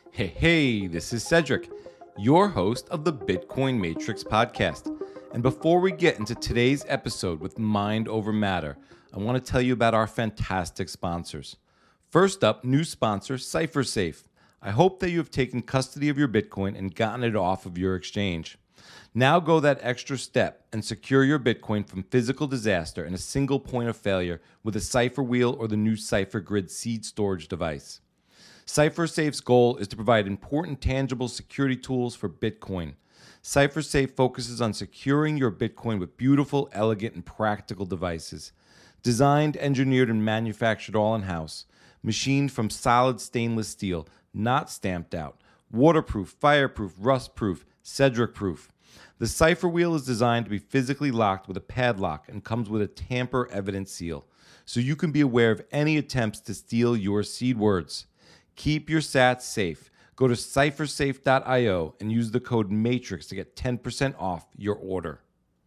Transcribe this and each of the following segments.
Hey, this is Cedric, your host of the Bitcoin Matrix podcast. And before we get into today's episode with Mind Over Matter, I want to tell you about our fantastic sponsors. First up, new sponsor, CipherSafe. I hope that you have taken custody of your Bitcoin and gotten it off of your exchange. Now go that extra step and secure your Bitcoin from physical disaster in a single point of failure with a Cipher Wheel or the new CipherGrid seed storage device. CipherSafe's goal is to provide important tangible security tools for Bitcoin. CipherSafe focuses on securing your Bitcoin with beautiful, elegant, and practical devices. Designed, engineered, and manufactured all in-house. Machined from solid stainless steel, not stamped out. Waterproof, fireproof, rust-proof, Cedric-proof. The Cipher Wheel is designed to be physically locked with a padlock and comes with a tamper-evident seal, so you can be aware of any attempts to steal your seed words. Keep your sats safe. Go to cyphersafe.io and use the code MATRIX to get 10% off your order.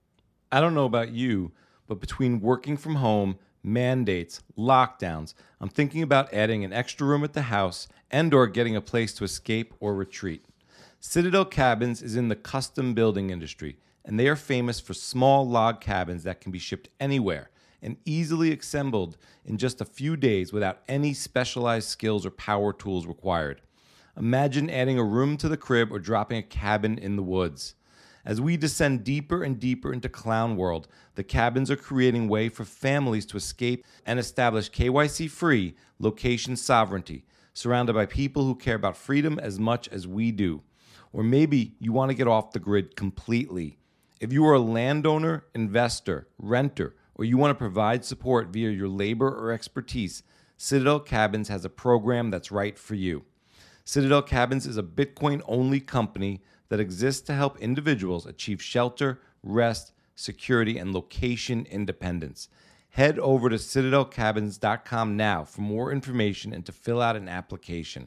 I don't know about you, but between working from home, mandates, lockdowns, I'm thinking about adding an extra room at the house and or getting a place to escape or retreat. Citadel Cabins is in the custom building industry, and they are famous for small log cabins that can be shipped anywhere and easily assembled in just a few days without any specialized skills or power tools required. Imagine adding a room to the crib or dropping a cabin in the woods. As we descend deeper and deeper into clown world, the cabins are creating way for families to escape and establish KYC-free location sovereignty, surrounded by people who care about freedom as much as we do. Or maybe you want to get off the grid completely. If you are a landowner, investor, renter, or you want to provide support via your labor or expertise, Citadel Cabins has a program that's right for you. Citadel Cabins is a Bitcoin-only company that exists to help individuals achieve shelter, rest, security, and location independence. Head over to citadelcabins.com now for more information and to fill out an application.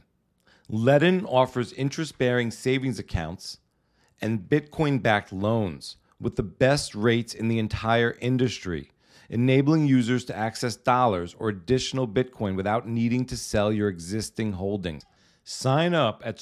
Ledn offers interest-bearing savings accounts and Bitcoin-backed loans with the best rates in the entire industry, enabling users to access dollars or additional Bitcoin without needing to sell your existing holdings. Sign up at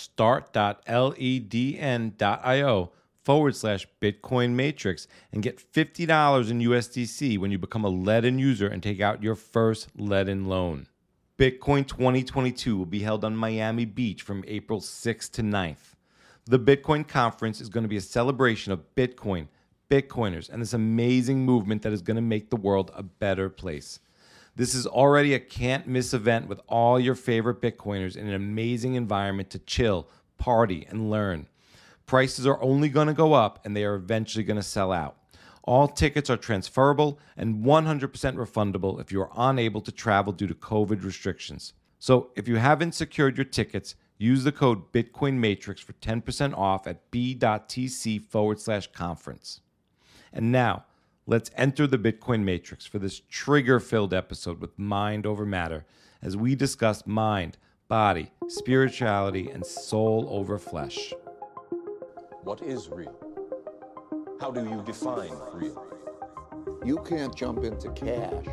start.ledn.io/Bitcoin Matrix and get $50 in USDC when you become a Ledn user and take out your first Ledn loan. Bitcoin 2022 will be held on Miami Beach from April 6th to 9th. The Bitcoin conference is going to be a celebration of Bitcoin, Bitcoiners, and this amazing movement that is going to make the world a better place. This is already a can't-miss event with all your favorite Bitcoiners in an amazing environment to chill, party, and learn. Prices are only going to go up, and they are eventually going to sell out. All tickets are transferable and 100% refundable if you are unable to travel due to COVID restrictions. So if you haven't secured your tickets, use the code Bitcoin Matrix for 10% off at b.tc/conference. And now, let's enter the Bitcoin Matrix for this trigger-filled episode with Mind Over Matter as we discuss mind, body, spirituality, and soul over flesh. What is real? How do you define real? You can't jump into cash.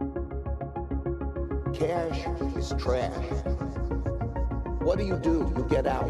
Cash is trash. What do? You get out.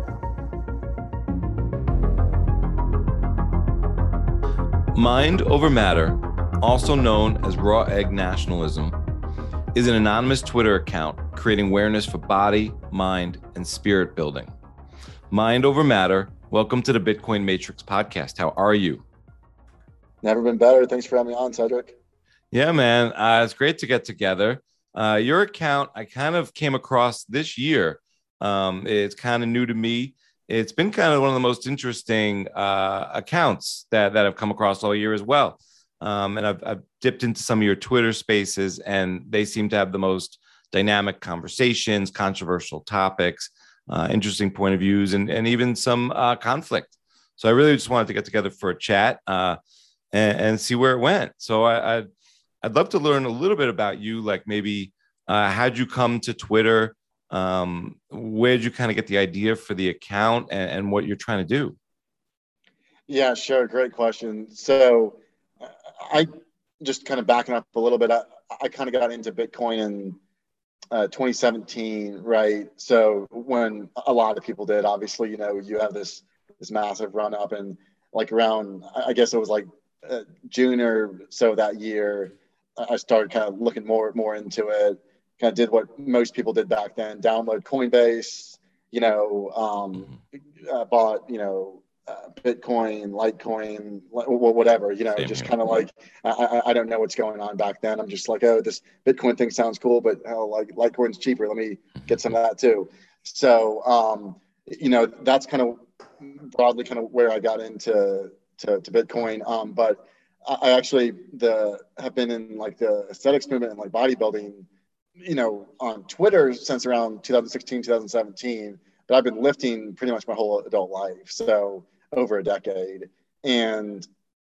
Mind Over Matter, also known as Raw Egg Nationalism, is an anonymous Twitter account creating awareness for body, mind, and spirit building. Mind Over Matter, welcome to the Bitcoin Matrix podcast. How are you? Never been better. Thanks for having me on, Cedric. Yeah, man. It's great to get together. Your account, I kind of came across this year. It's kind of new to me. It's been kind of one of the most interesting accounts that I've come across all year as well. And I've dipped into some of your Twitter spaces, and they seem to have the most dynamic conversations, controversial topics, interesting point of views, and even some conflict. So I really just wanted to get together for a chat and see where it went. So I'd love to learn a little bit about you, like maybe how'd you come to Twitter? Where did you kind of get the idea for the account and what you're trying to do? Yeah, sure. Great question. So I just kind of backing up a little bit. I kind of got into Bitcoin in 2017, right? So when a lot of people did, obviously, you have this massive run up, and like around, I guess it was like June or so that year, I started kind of looking more into it. Kind of did what most people did back then: download Coinbase, bought Bitcoin, Litecoin, whatever, Same just here. kind of like, I don't know what's going on back then. I'm just like, oh, this Bitcoin thing sounds cool, but like Litecoin's cheaper. Let me get some of that too. So, that's kind of broadly kind of where I got into to Bitcoin. But I actually have been in like the aesthetics movement and like bodybuilding, on Twitter since around 2016, 2017. But I've been lifting pretty much my whole adult life. So over a decade. And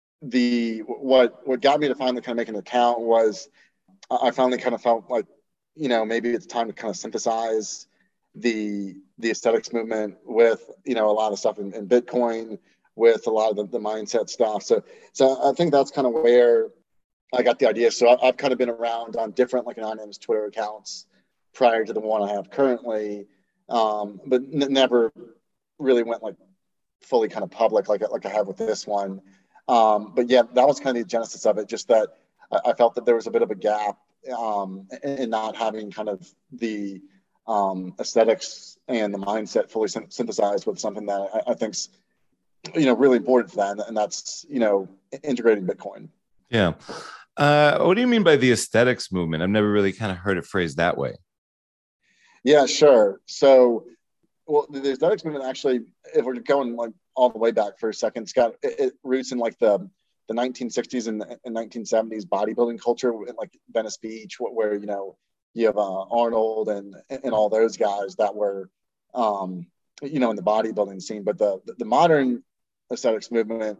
what got me to finally kind of make an account was I finally kind of felt like, maybe it's time to kind of synthesize the aesthetics movement with, a lot of stuff in Bitcoin, with a lot of the mindset stuff. So I think that's kind of where I got the idea. So I've kind of been around on different like anonymous Twitter accounts prior to the one I have currently, but never really went like fully kind of public like I have with this one. But yeah, that was kind of the genesis of it. Just that I felt that there was a bit of a gap in not having kind of the aesthetics and the mindset fully synthesized with something that I think's really important for that, and that's integrating Bitcoin. Yeah. What do you mean by the aesthetics movement? I've never really kind of heard it phrased that way. Yeah, sure. So, well, the aesthetics movement actually, if we're going like all the way back for a second, it's got it roots in like the 1960s and 1970s bodybuilding culture in like Venice Beach, where you have Arnold and all those guys that were in the bodybuilding scene. But the modern aesthetics movement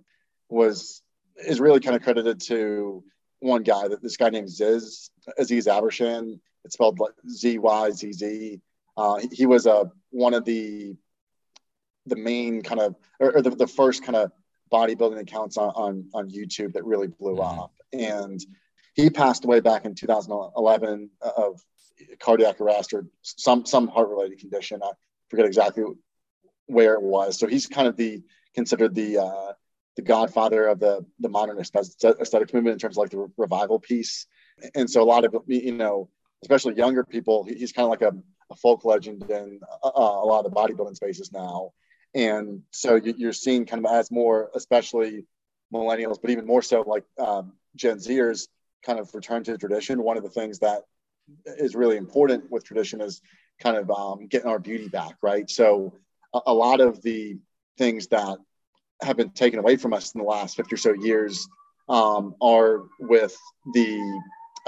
is really kind of credited to one guy, this guy named Aziz Abershan. It's spelled like Zyzz. He was one of the main kind of, or the first kind of bodybuilding accounts on YouTube that really blew up. And he passed away back in 2011 of cardiac arrest or some heart related condition. I forget exactly where it was. So he's kind of considered the godfather of the modern aesthetic movement in terms of like the revival piece. And so a lot of, especially younger people, he's kind of like a folk legend in a lot of the bodybuilding spaces now. And so you're seeing kind of as more, especially millennials, but even more so like Gen Zers kind of return to tradition. One of the things that is really important with tradition is kind of getting our beauty back, right? So a lot of the things that have been taken away from us in the last 50 or so years are with the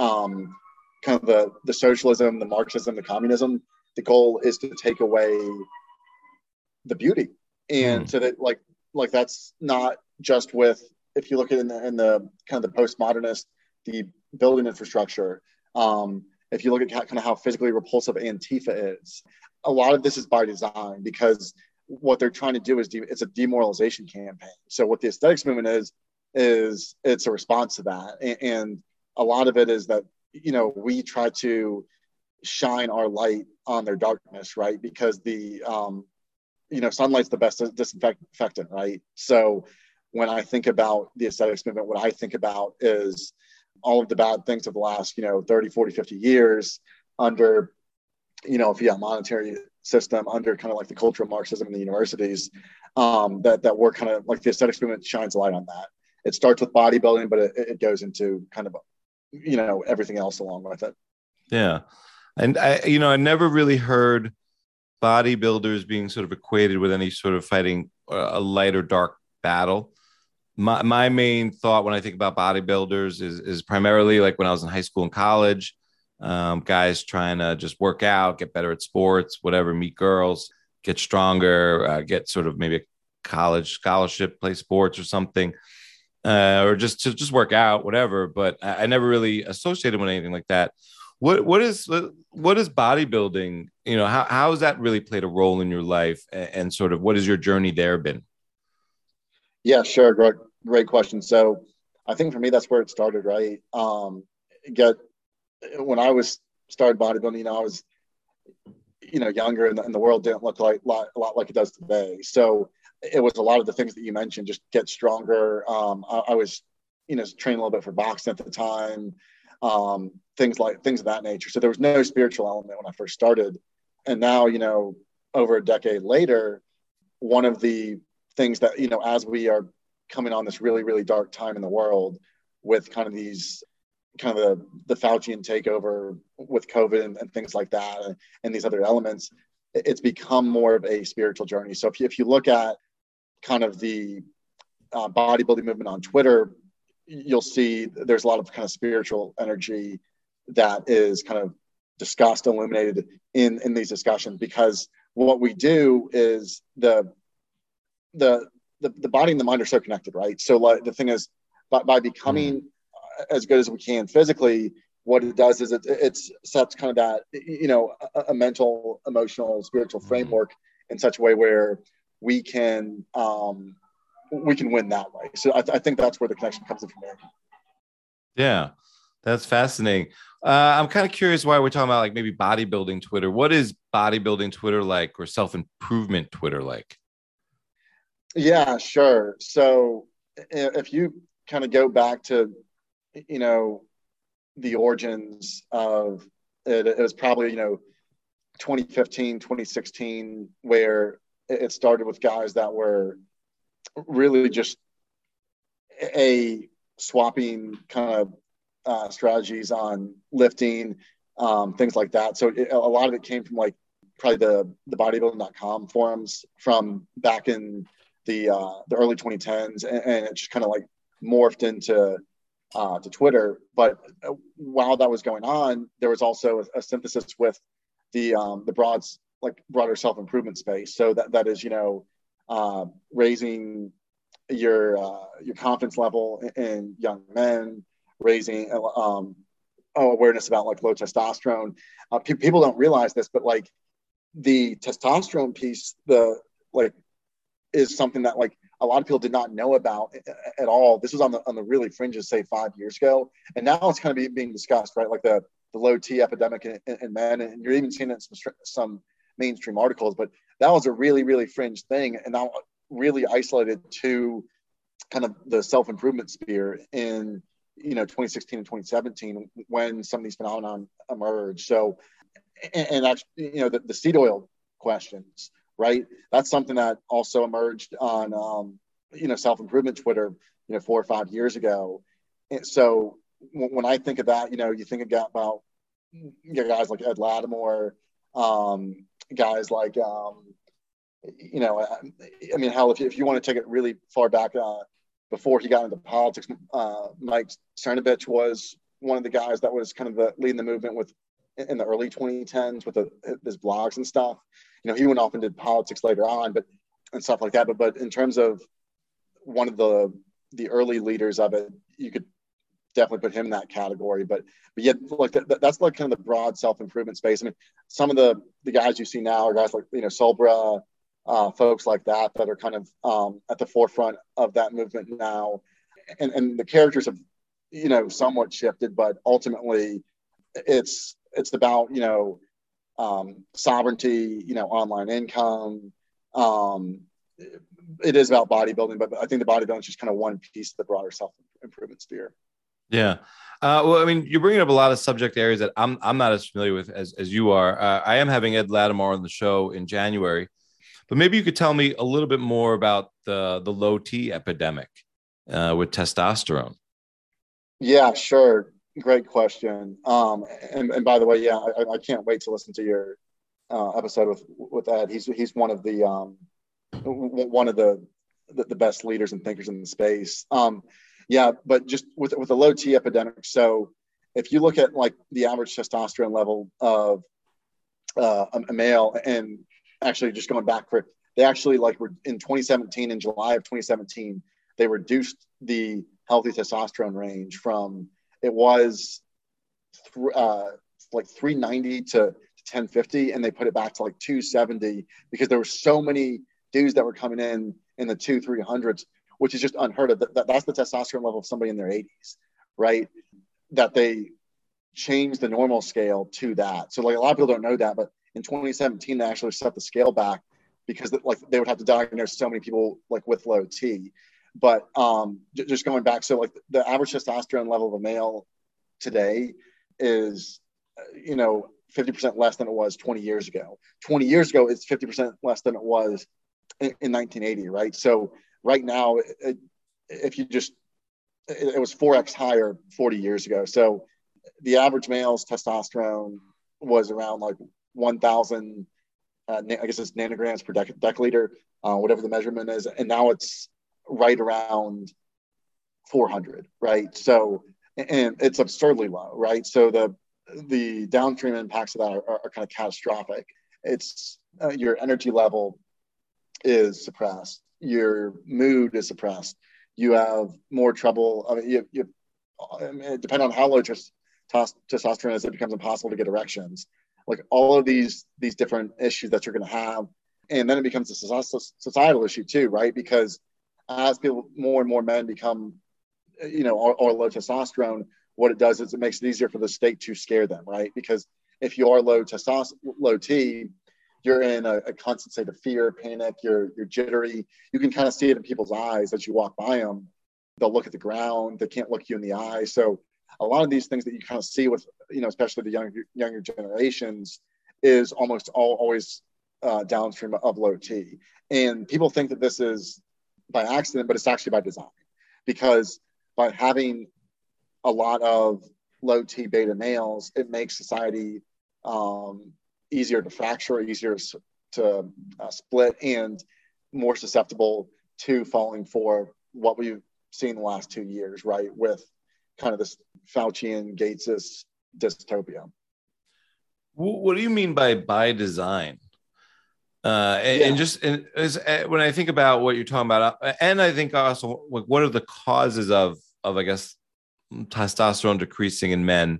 kind of the socialism, the Marxism, the communism. The goal is to take away the beauty, and so that like that's not just with, if you look at in the kind of the postmodernist, the building infrastructure. If you look at kind of how physically repulsive Antifa is, a lot of this is by design because what they're trying to do is it's a demoralization campaign. So what the aesthetics movement is it's a response to that, and a lot of it is that we try to shine our light on their darkness, right? Because the sunlight's the best disinfectant, right? So when I think about the aesthetics movement, what I think about is all of the bad things of the last 30, 40, 50 years under fiat monetary system, under kind of like the culture of Marxism in the universities, that we're kind of like the aesthetics movement shines a light on that. It starts with bodybuilding, but it goes into kind of everything else along with it. Yeah. And I never really heard bodybuilders being sort of equated with any sort of fighting a light or dark battle. My main thought when I think about bodybuilders is primarily like when I was in high school and college, guys trying to just work out, get better at sports, whatever, meet girls, get stronger, get sort of maybe a college scholarship, play sports or something, or just work out, whatever. But I never really associated with anything like that. What is bodybuilding? How has that really played a role in your life, and sort of what has your journey there been? Yeah, sure. Great question. So I think for me, that's where it started, right? When I was started bodybuilding, I was, younger, and the world didn't look like a lot like it does today. So it was a lot of the things that you mentioned, just get stronger. I was, training a little bit for boxing at the time, things of that nature. So there was no spiritual element when I first started. And now, over a decade later, one of the things that, as we are coming on this really, really dark time in the world with kind of the Faucian takeover with COVID and things like that, and these other elements, it's become more of a spiritual journey. So if you look at kind of the bodybuilding movement on Twitter, you'll see there's a lot of kind of spiritual energy that is kind of discussed, illuminated in these discussions, because what we do is the body and the mind are so connected, right? So like the thing is, by becoming as good as we can physically, what it does is it sets kind of that, a mental, emotional, spiritual framework in such a way where we can win that way. So I think that's where the connection comes in from there. Yeah, that's fascinating. I'm kind of curious why we're talking about like maybe bodybuilding Twitter. What is bodybuilding Twitter like, or self-improvement Twitter like? Yeah, sure. So if you kind of go back to, the origins of it, it was probably, 2015, 2016, where it started with guys that were really just swapping kind of strategies on lifting, things like that. So a lot of it came from like probably the bodybuilding.com forums from back in the early 2010s, and it just kind of like morphed into to Twitter. But while that was going on, there was also a synthesis with the broader self-improvement space. So that is, raising your confidence level in young men, raising awareness about like low testosterone. People don't realize this, but like the testosterone piece, is something that like a lot of people did not know about at all. This was on the really fringes, say 5 years ago, and now it's kind of being discussed, right? Like the low T epidemic in men, and you're even seeing it in some mainstream articles. But that was a really, really fringe thing, and now really isolated to kind of the self-improvement sphere in 2016 and 2017 when some of these phenomenon emerged. So, and actually, the seed oil questions, right? That's something that also emerged on, self-improvement Twitter, 4 or 5 years ago. And so when I think of that, you think about guys like Ed Lattimore, guys like, hell, if you want to take it really far back, before he got into politics, Mike Cernovich was one of the guys that was kind of leading the movement in the early 2010s with his blogs and stuff. He went off and did politics later on, and stuff like that. But in terms of one of the early leaders of it, you could definitely put him in that category. But yet, like that's like kind of the broad self-improvement space. I mean, some of the guys you see now are guys like Solbra, folks like that are kind of at the forefront of that movement now, and the characters have somewhat shifted, but ultimately it's about sovereignty, online income. It is about bodybuilding, but I think the bodybuilding is just kind of one piece of the broader self-improvement sphere. Yeah. Well, I mean, you're bringing up a lot of subject areas that I'm not as familiar with as you are. I am having Ed Lattimore on the show in January, but maybe you could tell me a little bit more about the low T epidemic with testosterone. Yeah, sure. Great question. And by the way, yeah, I can't wait to listen to your episode with Ed. He's one of the best leaders and thinkers in the space. Yeah, but just with the low T epidemic. So if you look at like the average testosterone level of a male, and actually just going back they actually like were in 2017, in July of 2017, they reduced the healthy testosterone range from, it was like 390 to 1050, and they put it back to like 270 because there were so many dudes that were coming in the 200-300s, which is just unheard of. That's the testosterone level of somebody in their 80s, right? That they change the normal scale to that. So like a lot of people don't know that, but in 2017 they actually set the scale back because like they would have to diagnose so many people like with low T. But just going back, so like the average testosterone level of a male today is, 50% less than it was 20 years ago. 20 years ago, it's 50% less than it was in 1980, right? So right now, if you just, it was 4x higher 40 years ago. So the average male's testosterone was around like 1,000, I guess it's nanograms per deciliter, whatever the measurement is. And now it's right around 400, right? So, and it's absurdly low, right? So the downstream impacts of that are kind of catastrophic. It's your energy level is suppressed, your mood is suppressed, you have more trouble. I mean, depending on how low testosterone is, it becomes impossible to get erections. Like all of these different issues that you're going to have, and then it becomes a societal issue too, right? Because as people, more and more men become, or low testosterone, what it does is it makes it easier for the state to scare them, right? Because if you are low T, you're in a constant state of fear, panic, you're jittery. You can kind of see it in people's eyes as you walk by them. They'll look at the ground, they can't look you in the eye. So a lot of these things that you kind of see with, especially the younger generations, is almost always downstream of low T. And people think that this is by accident, but it's actually by design, because by having a lot of low T beta males, it makes society easier to fracture, easier to split, and more susceptible to falling for what we've seen the last 2 years, right? With kind of this Faucian Gates' dystopia. What do you mean by design? When I think about what you're talking about, and I think also like what are the causes of I guess testosterone decreasing in men,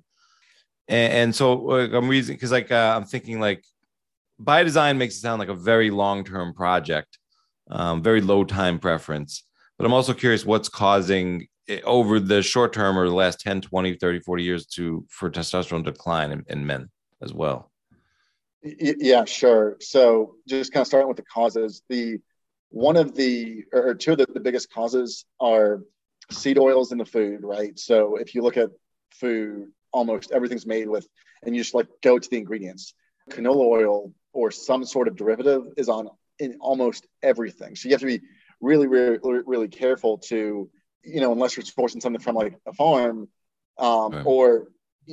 and so like, I'm reasoning because I'm thinking like by design makes it sound like a very long-term project, very low time preference. But I'm also curious what's causing it over the short term or the last 10, 20, 30, 40 years for testosterone decline in men as well. Yeah, sure. So just kind of starting with the causes, two of the biggest causes are seed oils in the food, right? So if you look at food, almost everything's made with, and you just like go to the ingredients. Canola oil or some sort of derivative is in almost everything. So you have to be really, really, really careful to, unless you're sourcing something from like a farm, right. Or,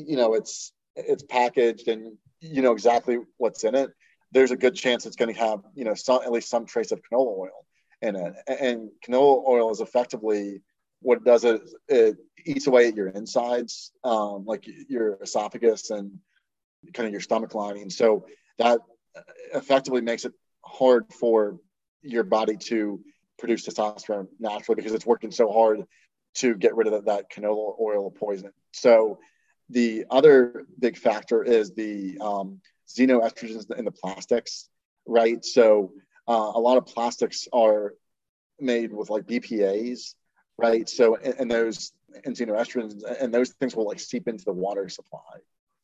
it's packaged and you know exactly what's in it, there's a good chance it's going to have, at least some trace of canola oil in it. And canola oil is effectively what it does is it eats away at your insides, like your esophagus and kind of your stomach lining. So that effectively makes it hard for your body to produce testosterone naturally because it's working so hard to get rid of that canola oil poison. So the other big factor is the xenoestrogens in the plastics, right? So a lot of plastics are made with like BPAs, right? So and those and xenoestrogens and those things will like seep into the water supply.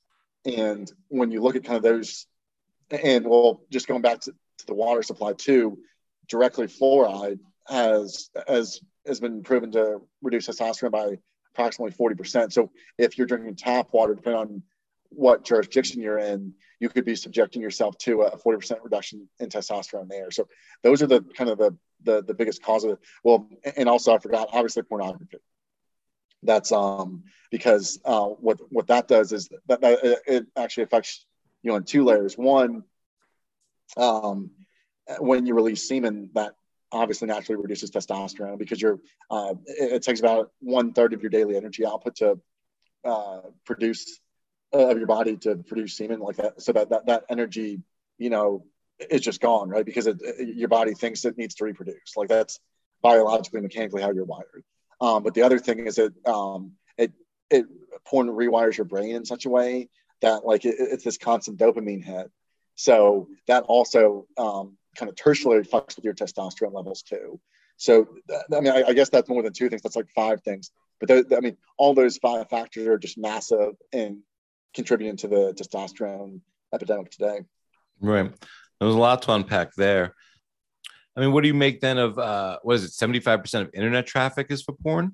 And when you look at kind of those, and well, just going back to the water supply too, directly fluoride has been proven to reduce testosterone by approximately 40%. So if you're drinking tap water, depending on what jurisdiction you're in, you could be subjecting yourself to a 40% reduction in testosterone there. So those are the kind of the biggest cause of it. Well, and also I forgot, obviously pornography. That's because what that does is that it actually affects you on two layers. One, when you release semen, that obviously naturally reduces testosterone because it takes about 1/3 of your daily energy output to produce of your body to produce semen like that. So that energy, is just gone, right? Because your body thinks it needs to reproduce. Like that's biologically, mechanically how you're wired. But the other thing is that porn rewires your brain in such a way that like it's this constant dopamine hit. So that also kind of tertiary fucks with your testosterone levels too. So I guess that's more than two things. That's like five things. But all those five factors are just massive in contributing to the testosterone epidemic today. Right. There was a lot to unpack there. I mean, what do you make then of what is it? 75% of internet traffic is for porn?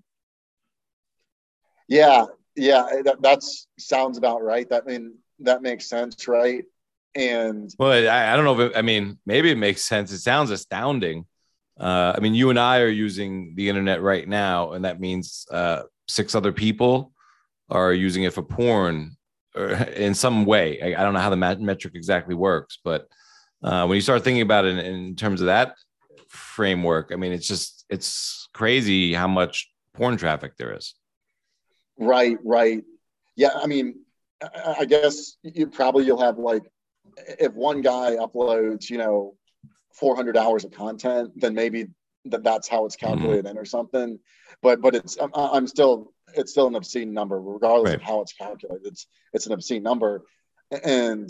Yeah, that sounds about right. That makes sense, right? And Well, I don't know if I mean, maybe it makes sense. It sounds astounding. I mean, you and I are using the internet right now, and that means 6 other people are using it for porn or in some way. I don't know how the metric exactly works, but when you start thinking about it in terms of that framework, I mean, it's crazy how much porn traffic there is. right. Yeah, I mean, I guess you'll have like, if one guy uploads, 400 hours of content, then maybe that's how it's calculated in or something. But it's still an obscene number, regardless Right. of how it's calculated. It's an obscene number, and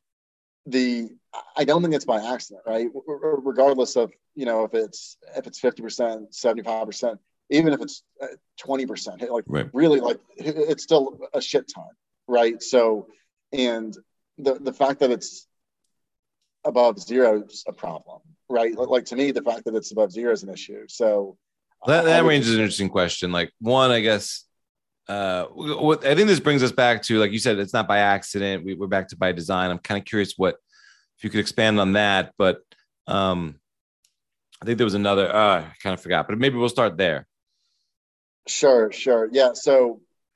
I don't think it's by accident, right? Regardless of if it's 50%, 75%, even if it's 20%, like Right. really, like it's still a shit ton, right? So, and the fact that it's above zero is a problem, right? Like to me, the fact that it's above zero is an issue. So That raises an interesting question. Like one, I guess, what I think this brings us back to, like you said, it's not by accident. We're back to by design. I'm kind of curious if you could expand on that, but I think there was another, I kind of forgot, but maybe we'll start there. Sure. Yeah. So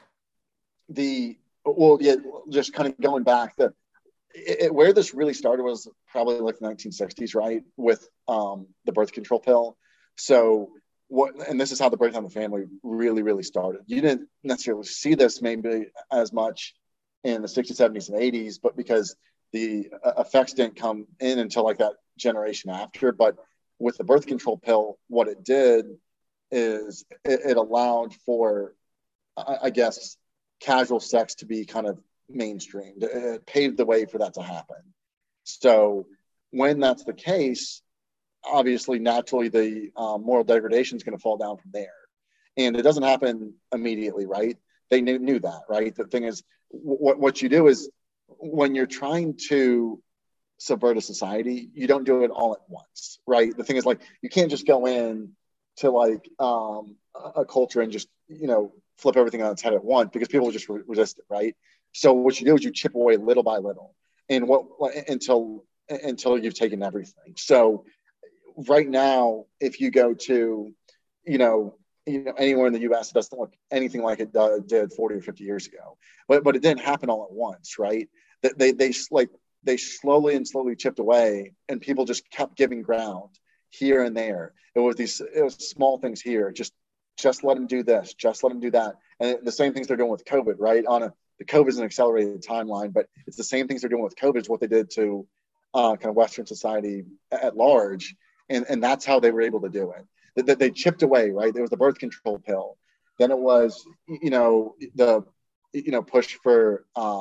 just kind of going back, where this really started was probably like the 1960s, right? With the birth control pill. So and this is how the breakdown of the family really, really started. You didn't necessarily see this maybe as much in the 60s, 70s, and 80s, but because the effects didn't come in until like that generation after. But with the birth control pill, what it did is it allowed for, I guess, casual sex to be kind of mainstreamed. It paved the way for that to happen. So when that's the case, obviously, naturally, the moral degradation is going to fall down from there. And it doesn't happen immediately, right? They knew that, right? The thing is, what you do is when you're trying to subvert a society, you don't do it all at once, right? The thing is, like, you can't just go in to like a culture and just, flip everything on its head at once, because people will just resist it, right? So what you do is you chip away little by little, and until you've taken everything. So right now, if you go to, anywhere in the U.S., it doesn't look anything like it did 40 or 50 years ago. But it didn't happen all at once, right? They slowly chipped away, and people just kept giving ground here and there. It was small things here, just let them do this, just let them do that, and the same things they're doing with COVID, right? The COVID is an accelerated timeline, but it's the same things they're doing with COVID is what they did to kind of Western society at large. And that's how they were able to do it. They chipped away, right? There was the birth control pill. Then it was, the push for,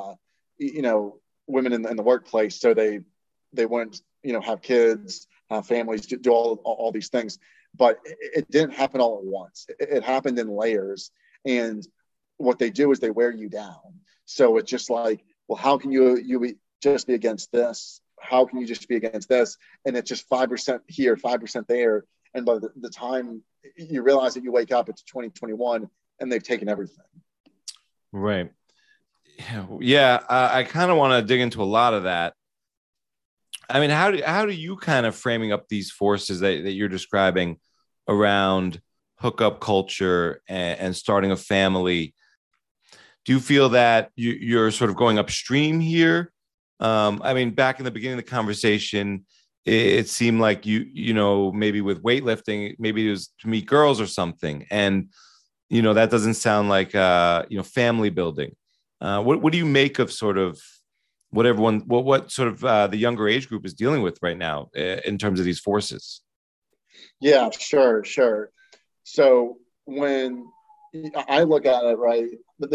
women in the workplace, so they wouldn't, have kids, have families, do all these things. But it didn't happen all at once. It happened in layers. And what they do is they wear you down. So it's just like, well, how can you just be against this? How can you just be against this? And it's just 5% here, 5% there. And by the time you realize that you wake up, it's 2021 and they've taken everything. Right. Yeah. I kind of want to dig into a lot of that. I mean, how do you kind of framing up these forces that you're describing around hookup culture and starting a family? Do you feel that you're sort of going upstream here? I mean, back in the beginning of the conversation, it seemed like maybe with weightlifting, maybe it was to meet girls or something. And, that doesn't sound like, family building. What do you make of sort of what sort of the younger age group is dealing with right now in terms of these forces? Yeah, sure. So when I look at it, right,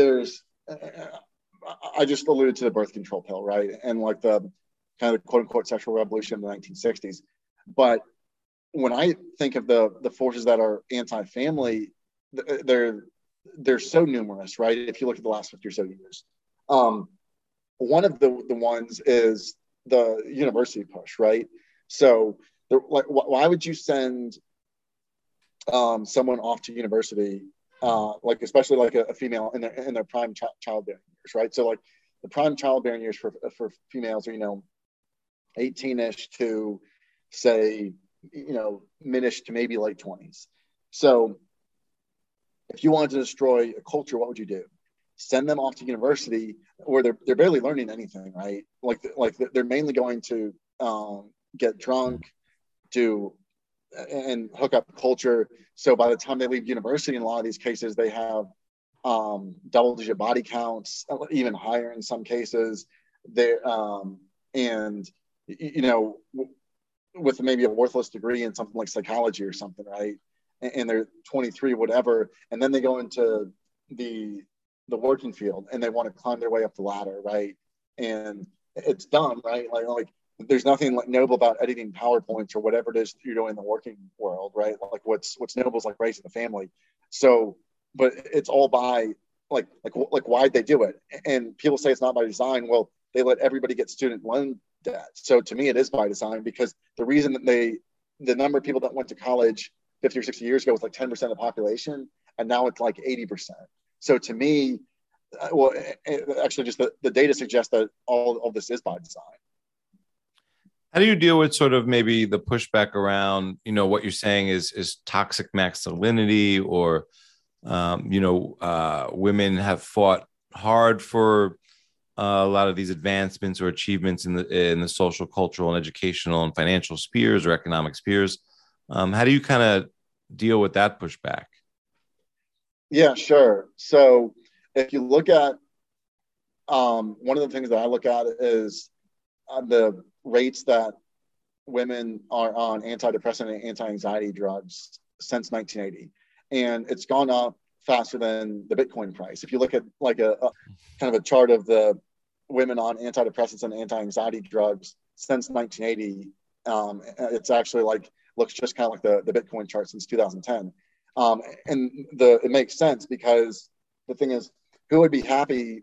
I just alluded to the birth control pill, right? And like the kind of quote unquote sexual revolution in the 1960s. But when I think of the forces that are anti-family, they're so numerous, right? If you look at the last 50 or so years, one of the ones is the university push, right? So, like, why would you send someone off to university, like especially like a female in their prime childbearing years, right? So, like the prime childbearing years for females are 18ish to say mid-ish to maybe late 20s. So, if you wanted to destroy a culture, what would you do? Send them off to university where they're barely learning anything, right? Like they're mainly going to get drunk, and hook up culture. So by the time they leave university, in a lot of these cases, they have double-digit body counts, even higher in some cases. They and with maybe a worthless degree in something like psychology or something, right? And they're 23, whatever, and then they go into the working field and they want to climb their way up the ladder, right? And it's dumb, right? Like there's nothing like noble about editing PowerPoints or whatever it is you're doing in the working world, right? Like what's noble is like raising a family. So, but it's all by like why'd they do it? And people say it's not by design. Well, they let everybody get student loan debt. So to me, it is by design, because the reason that the number of people that went to college 50 or 60 years ago was like 10% of the population, and now it's like 80%. So to me, well, actually, just the data suggests that all this is by design. How do you deal with sort of maybe the pushback around, what you're saying is toxic masculinity, or, women have fought hard for a lot of these advancements or achievements in the social, cultural, and educational and financial spheres or economic spheres. How do you kind of deal with that pushback? Yeah, sure. So if you look at one of the things that I look at is the rates that women are on antidepressant and anti-anxiety drugs since 1980, and it's gone up faster than the Bitcoin price. If you look at like a kind of a chart of the women on antidepressants and anti-anxiety drugs since 1980, it's actually looks just kind of like the Bitcoin chart since 2010. And it makes sense, because the thing is, who would be happy,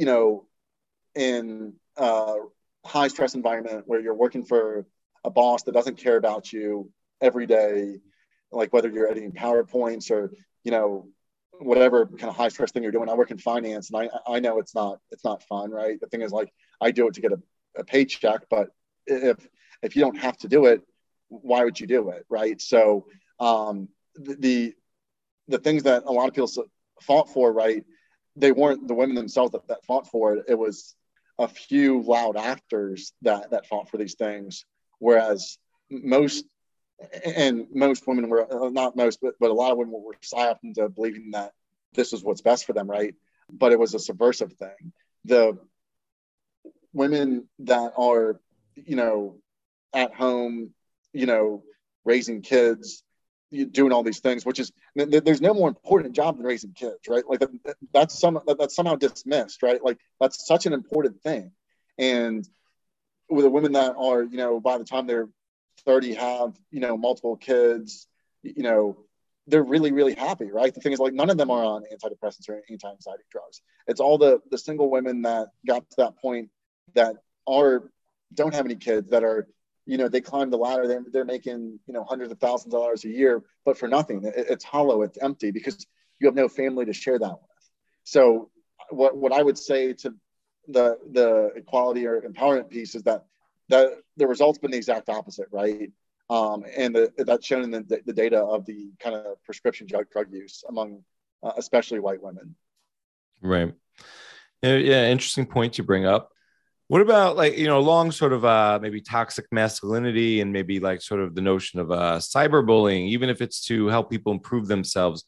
in a high stress environment where you're working for a boss that doesn't care about you every day, like whether you're editing PowerPoints or, whatever kind of high stress thing you're doing. I work in finance, and I know it's not fun, right? The thing is, like, I do it to get a paycheck, but if you don't have to do it, why would you do it, right? So the things that a lot of people fought for, right, they weren't the women themselves that fought for it. It was a few loud actors that fought for these things, whereas most women were not most, but a lot of women were psyoped into believing that this is what's best for them, right? But it was a subversive thing. The women that are, at home, raising kids, doing all these things, which is, there's no more important job than raising kids, right? Like that's somehow dismissed, right? Like that's such an important thing. And with the women that are, by the time they're 30 have, multiple kids, they're really, really happy, right? The thing is, like, none of them are on antidepressants or anti-anxiety drugs. It's all the single women that got to that point that don't have any kids, that are, they climb the ladder, they're making, hundreds of thousands of dollars a year, but for nothing. It's hollow, it's empty, because you have no family to share that with. So what I would say to the equality or empowerment piece is that the result's been the exact opposite, right? And that's shown in the data of the kind of prescription drug use among especially white women. Right. Yeah, interesting point you bring up. What about, like, along sort of maybe toxic masculinity, and maybe like sort of the notion of cyberbullying, even if it's to help people improve themselves?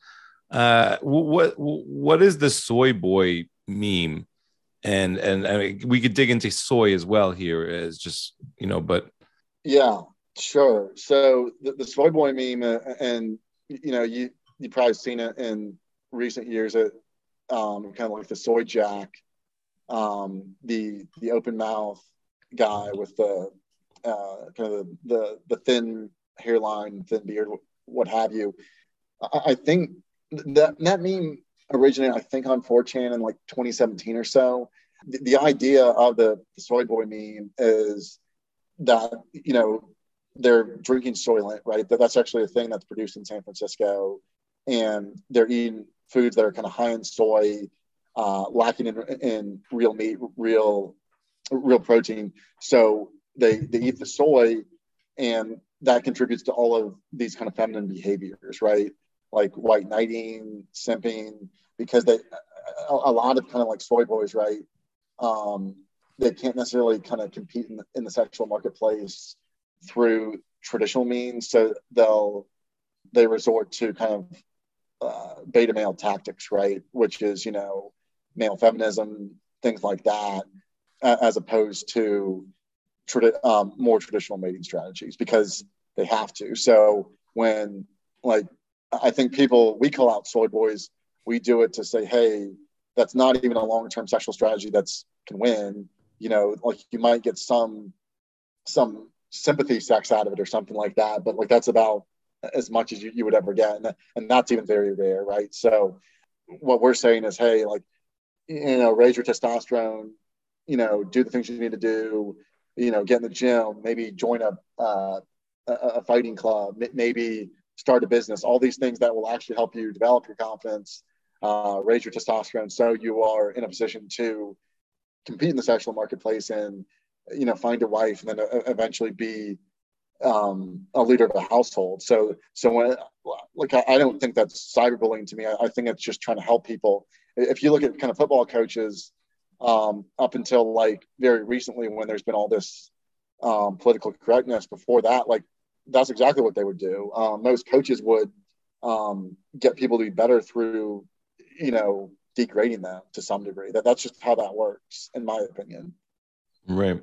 What is the soy boy meme? And I mean, we could dig into soy as well here, as just, but yeah, sure. So the soy boy meme, and you probably seen it in recent years, at kind of like the soy jack, the open mouth guy with the kind of the thin hairline, thin beard, what have you. I think that meme originated, I think, on 4chan in like 2017 or so. the idea of the soy boy meme is that, they're drinking Soylent, right? That's actually a thing that's produced in San Francisco, and they're eating foods that are kind of high in soy, lacking in real meat, real protein. So they eat the soy, and that contributes to all of these kind of feminine behaviors, right? Like white knighting, simping, because a lot of kind of like soy boys, right? They can't necessarily kind of compete in the sexual marketplace through traditional means, so they resort to kind of beta male tactics, right? Which is male feminism, things like that, as opposed to more traditional mating strategies, because they have to. So when, like, I think we call out soy boys, we do it to say, hey, that's not even a long-term sexual strategy that's can win. Like you might get some sympathy sex out of it or something like that, but like that's about as much as you would ever get, and that's even very rare, right? So what we're saying is, hey, like, raise your testosterone, do the things you need to do, get in the gym, maybe join a fighting club, maybe start a business, all these things that will actually help you develop your confidence, raise your testosterone, so you are in a position to compete in the sexual marketplace and find a wife, and then eventually be a leader of a household. So when, like, I don't think that's cyberbullying to me. I think it's just trying to help people. If you look at kind of football coaches, up until like very recently, when there's been all this political correctness, before that, like, that's exactly what they would do. Most coaches would get people to be better through, degrading them to some degree. That's just how that works, in my opinion. Right.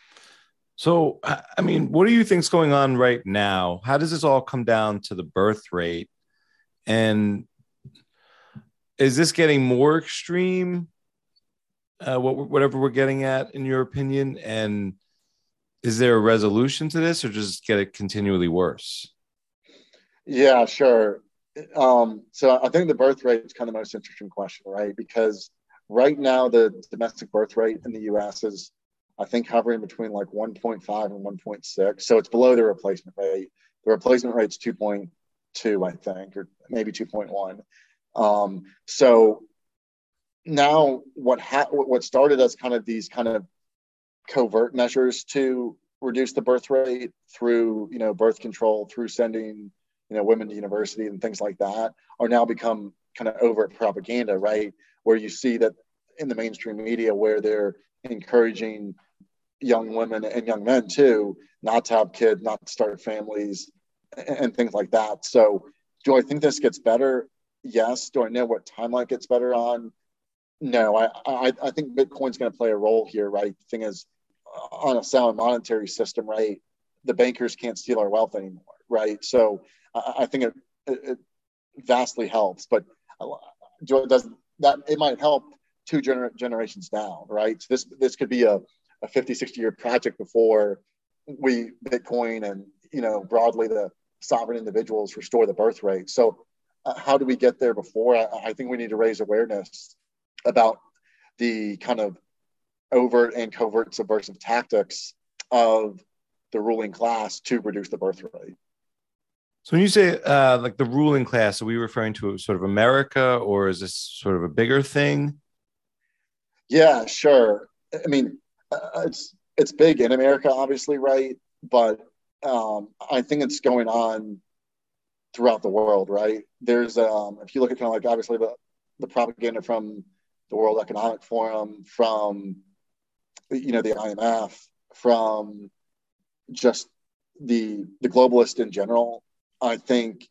So, I mean, what do you think's going on right now? How does this all come down to the birth rate? And is this getting more extreme? Whatever we're getting at, in your opinion? And is there a resolution to this, or just get it continually worse? Yeah, sure. So I think the birth rate is kind of the most interesting question, right? Because right now the domestic birth rate in the U.S. is, I think, hovering between like 1.5 and 1.6. So it's below the replacement rate. The replacement rate's 2.2, I think, or maybe 2.1. So now what started as kind of these kind of covert measures to reduce the birth rate through, birth control, through sending, women to university and things like that, are now become kind of overt propaganda, right? Where you see that in the mainstream media, where they're encouraging young women and young men too, not to have kids, not to start families, and things like that. So do I think this gets better? Yes. Do I know what timeline it gets better on? No. I think Bitcoin's going to play a role here, right? The thing is, on a sound monetary system, right, the bankers can't steal our wealth anymore, right? So I think it vastly helps, but it might help two generations down, right? So this could be a 50, 60-year project before Bitcoin and, broadly the sovereign individuals restore the birth rate. So how do we get there before? I think we need to raise awareness about the kind of overt and covert subversive tactics of the ruling class to reduce the birth rate. So when you say like the ruling class, are we referring to sort of America, or is this sort of a bigger thing? Yeah, sure. I mean, it's big in America, obviously, right? But I think it's going on throughout the world, right? There's if you look at kind of like, obviously, the propaganda from the World Economic Forum, from the IMF, from just the globalists in general. I think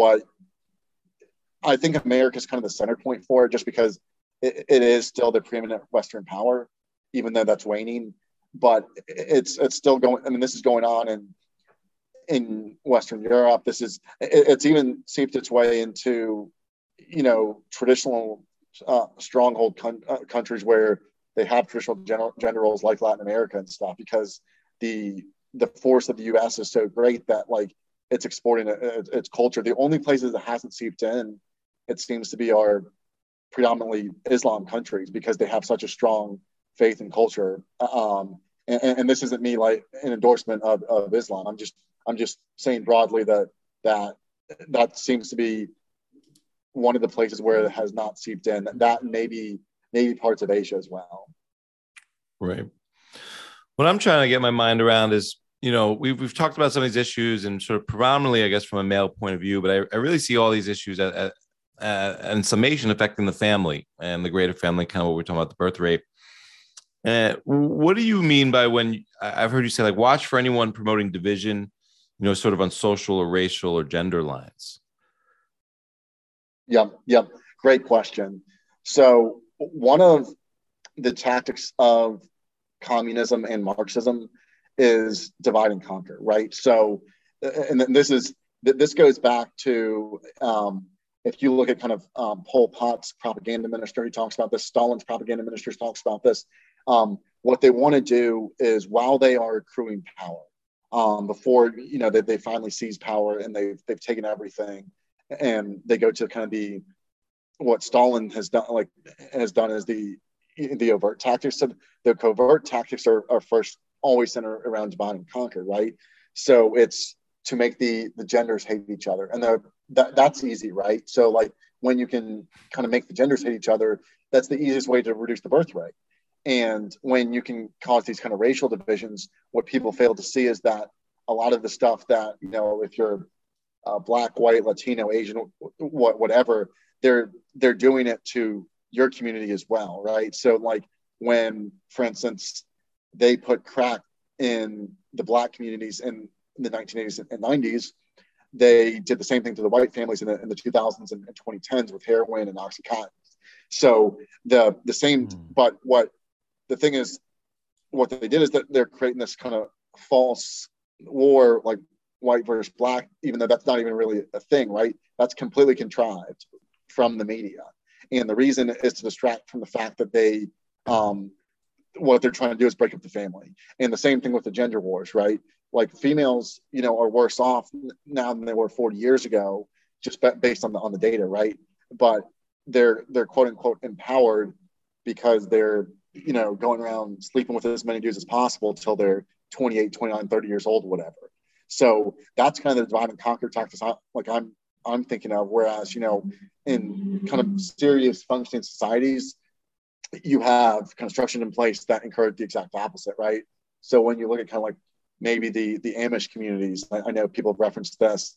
America is kind of the center point for it, just because it is still the preeminent Western power, even though that's waning. But it's still going. I mean, this is going on in Western Europe. It's even seeped its way into traditional stronghold countries where they have traditional gender roles, like Latin America and stuff, because the force of the U.S. is so great that, like, it's exporting its culture. The only places that hasn't seeped in, it seems to be, are predominantly Islam countries, because they have such a strong faith and culture. And this isn't me like an endorsement of Islam. I'm just saying broadly that seems to be one of the places where it has not seeped in. That maybe parts of Asia as well. Right. What I'm trying to get my mind around is, we've talked about some of these issues and sort of predominantly, I guess, from a male point of view, but I really see all these issues in summation affecting the family and the greater family, kind of what we're talking about, the birth rate. What do you mean by when I've heard you say, like, watch for anyone promoting division, sort of on social or racial or gender lines? Yep. Great question. So one of the tactics of communism and Marxism is divide and conquer, right? So, and this goes back to if you look at kind of Pol Pot's propaganda minister, he talks about this. Stalin's propaganda minister talks about this. What they want to do is, while they are accruing power, before they finally seize power and they've taken everything, and they go to kind of what Stalin has done is the overt tactics. So the covert tactics are first always centered around divide and conquer, right? So it's to make the genders hate each other, and that's easy, right? So like when you can kind of make the genders hate each other, that's the easiest way to reduce the birth rate. And when you can cause these kind of racial divisions, what people fail to see is that a lot of the stuff that, if you're Black, white, Latino, Asian, whatever, they're doing it to your community as well, right? So like when, for instance, they put crack in the Black communities in the 1980s and 90s, they did the same thing to the white families in the 2000s and 2010s with heroin and Oxycontin. So the same, but what the thing is, what they did is that they're creating this kind of false war, like white versus Black, even though that's not even really a thing, right? That's completely contrived from the media. And the reason is to distract from the fact that they, what they're trying to do is break up the family. And the same thing with the gender wars, right? Like females, are worse off now than they were 40 years ago, just based on the data, right? But they're quote unquote empowered because they're, going around sleeping with as many dudes as possible till they're 28, 29, 30 years old, whatever. So that's kind of the divide and conquer tactics I'm thinking of. Whereas, in kind of serious functioning societies, you have construction in place that encourage the exact opposite, right? So when you look at kind of like maybe the Amish communities, I know people have referenced this,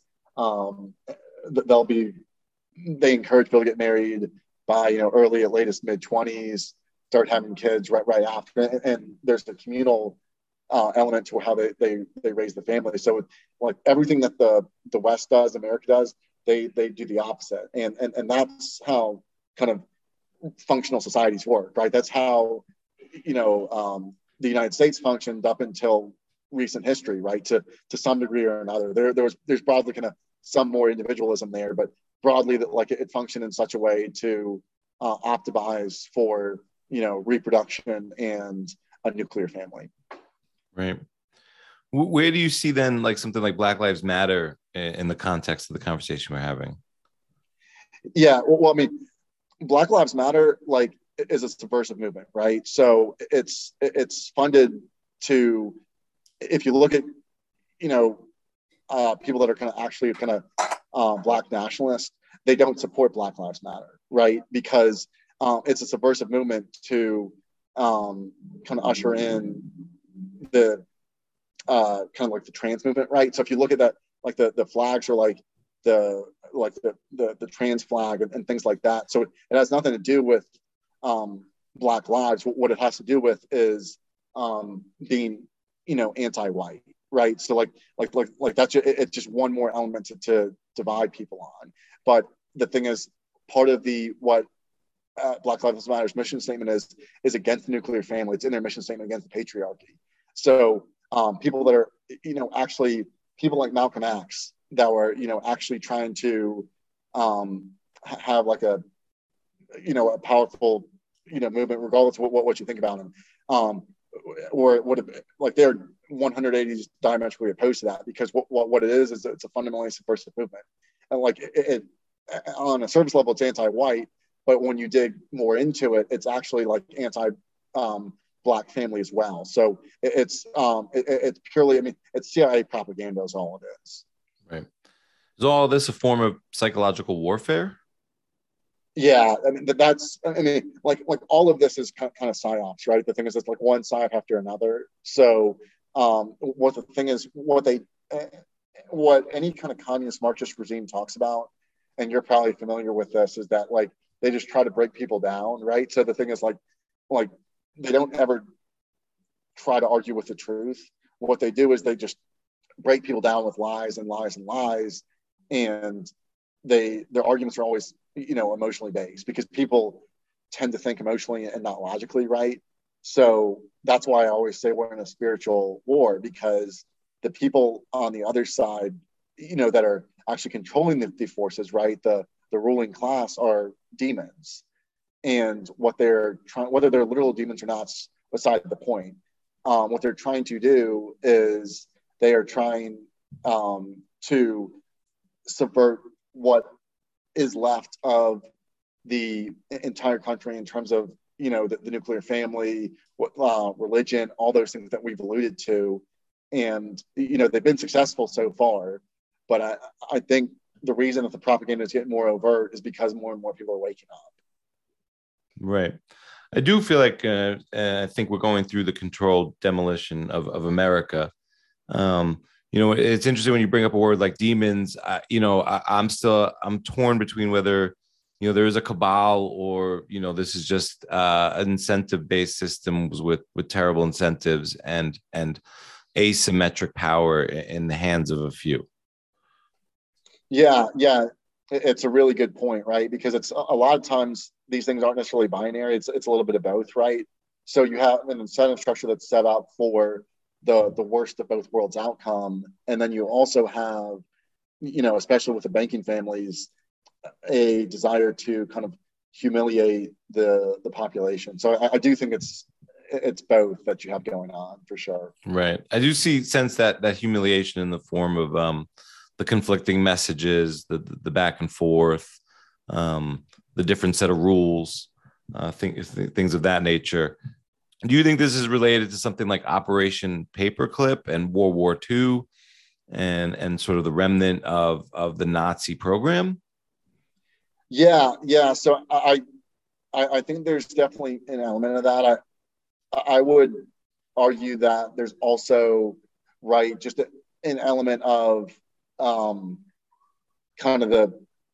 they encourage people to get married by, early at latest mid-20s, start having kids right after. And there's a communal element to how they raise the family. So like everything that the West does, America does, they do the opposite. And that's how kind of functional societies work, right? That's how, the United States functioned up until recent history, right? To some degree or another. There's broadly kind of some more individualism there, but broadly that like it functioned in such a way to optimize for, reproduction and a nuclear family. Right. Where do you see then like something like Black Lives Matter in the context of the conversation we're having? Yeah, well, I mean, Black Lives Matter like is a subversive movement, right? So it's funded to, if you look at, people that are kind of actually kind of Black nationalists, they don't support Black Lives Matter, right? Because it's a subversive movement to kind of usher in the kind of like the trans movement, right? So if you look at that, like the flags are like the trans flag and things like that. So it has nothing to do with Black lives. What it has to do with is being, anti-white, right? So like that's it's just one more element to divide people on. But the thing is, part of what Black Lives Matter's mission statement is against the nuclear family. It's in their mission statement against the patriarchy. So people that are, actually people like Malcolm X that were, actually trying to have like a powerful, movement, regardless of what you think about them, or would have like they're 180 diametrically opposed to that, because what it is it's a fundamentally subversive movement, and like it on a surface level it's anti-white, but when you dig more into it, it's actually like anti black family as well. So it's purely, I mean, it's CIA propaganda is all it is. Right. Is all this a form of psychological warfare? Yeah, I mean like all of this is kind of psyops, right? The thing is, it's like one psyop after another. So what the thing is, what any kind of communist Marxist regime talks about, and you're probably familiar with this, is that like they just try to break people down, right? So the thing is like they don't ever try to argue with the truth. What they do is they just break people down with lies and lies and lies, and their arguments are always, you know, emotionally based, because people tend to think emotionally and not logically, right? So that's why I always say we're in a spiritual war, because the people on the other side, you know, that are actually controlling the forces, right? The ruling class are demons, and what they're trying, whether they're literal demons or not, beside the point. What they're trying to do is they are trying to subvert what is left of the entire country in terms of, you know, the nuclear family, religion, all those things that we've alluded to. And, you know, they've been successful so far, but I think the reason that the propaganda is getting more overt is because more and more people are waking up. Right. I do feel like I think we're going through the controlled demolition of America. You know, it's interesting when you bring up a word like demons. I'm torn between whether, you know, there is a cabal, or, you know, this is just an incentive-based systems with terrible incentives and asymmetric power in the hands of a few. Yeah, it's a really good point, right? Because it's a lot of times these things aren't necessarily binary. It's a little bit of both, right? So you have an incentive structure that's set up for the worst of both worlds outcome, and then you also have, you know, especially with the banking families, a desire to kind of humiliate the population. So I do think it's both that you have going on, for sure. Right. I do sense that humiliation in the form of the conflicting messages, the back and forth, the different set of rules, things of that nature. Do you think this is related to something like Operation Paperclip and World War II, and sort of the remnant of the Nazi program? Yeah. So I think there's definitely an element of that. I would argue that there's also, right, just an element of kind of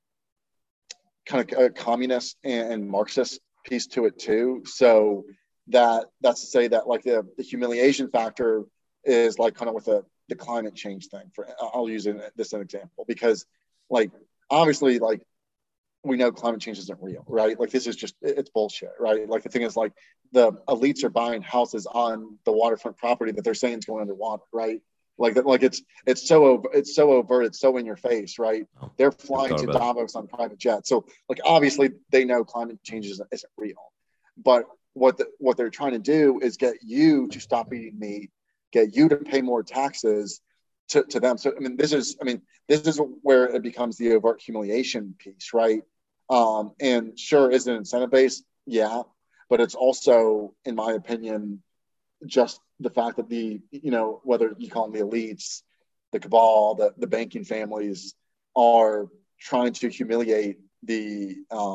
a communist and Marxist piece to it too. So that's to say that like the humiliation factor is like kind of with the climate change thing. I'll use this as an example, because like obviously like we know climate change isn't real, right? Like this is just, it's bullshit, right? Like the thing is like the elites are buying houses on the waterfront property that they're saying is going underwater, right? Like it's so overt, it's so in your face, right? They're flying to Davos on private jets, so like obviously they know climate change isn't real. But what they're trying to do is get you to stop eating meat, get you to pay more taxes to them. So this is where it becomes the overt humiliation piece, right? And sure, is it incentive based? Yeah, but it's also, in my opinion, just the fact that whether you call them the elites, the cabal, the banking families are trying to humiliate the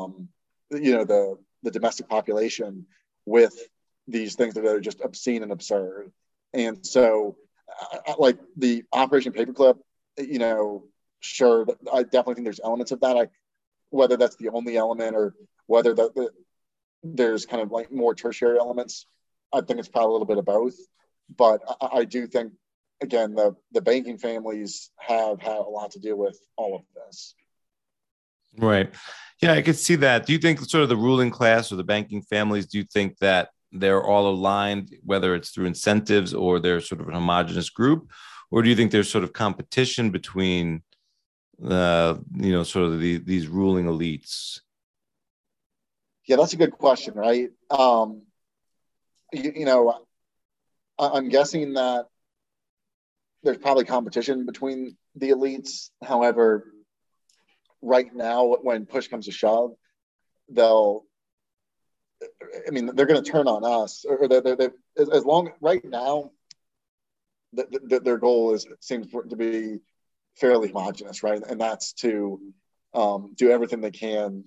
domestic population with these things that are just obscene and absurd. And so like the Operation Paperclip, sure, I definitely think there's elements of that. Whether that's the only element or whether there's kind of like more tertiary elements, I think it's probably a little bit of both. But I do think, again, the banking families have had a lot to do with all of this. Right. Yeah, I could see that. Do you think sort of the ruling class or the banking families, do you think that they're all aligned, whether it's through incentives or they're sort of an homogenous group? Or do you think there's sort of competition between these ruling elites? Yeah, that's a good question, right? I'm guessing that there's probably competition between the elites. However, right now, when push comes to shove, they'll I mean, they're going to turn on us, or they as long right now, their goal seems to be fairly homogenous, right? And that's to do everything they can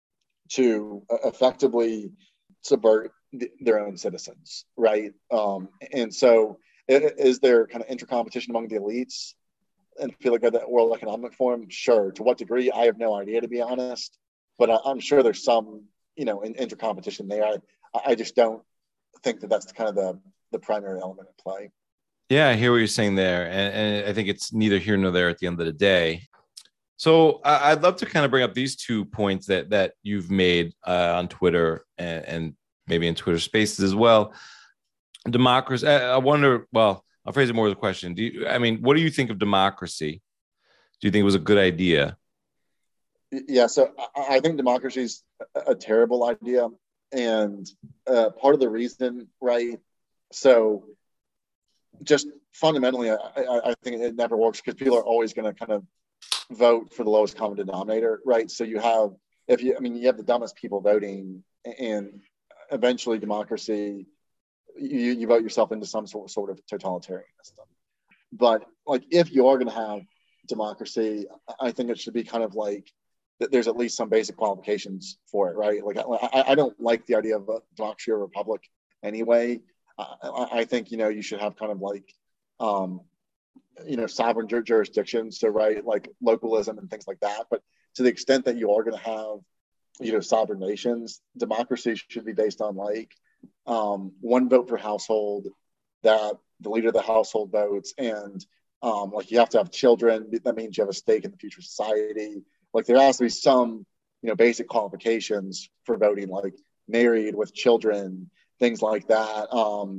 to effectively subvert their own citizens, right? And so, is there kind of inter-competition among the elites and feel like at that World Economic Forum? Sure. To what degree, I have no idea, to be honest. But I'm sure there's some, inter-competition there. I just don't think that that's kind of the primary element at play. Yeah, I hear what you're saying there. And I think it's neither here nor there at the end of the day. So I'd love to kind of bring up these 2 points that you've made on Twitter and maybe in Twitter Spaces as well. Democracy. I wonder. Well, I'll phrase it more as a question. What do you think of democracy? Do you think it was a good idea? Yeah. So I think democracy is a terrible idea, and part of the reason, right? So, just fundamentally, I think it never works because people are always going to kind of vote for the lowest common denominator, right? So you have the dumbest people voting, and eventually democracy, you vote yourself into some sort of totalitarianism. But like, if you are going to have democracy, I think it should be kind of like there's at least some basic qualifications for it, right? Like, I don't like the idea of a democracy or republic anyway. I think, you should have kind of like, sovereign jurisdiction. So, right, like localism and things like that. But to the extent that you are going to have, sovereign nations, democracy should be based on like one vote per household, that the leader of the household votes, and like you have to have children. That means you have a stake in the future society. Like, there has to be some, basic qualifications for voting, like married with children, things like that.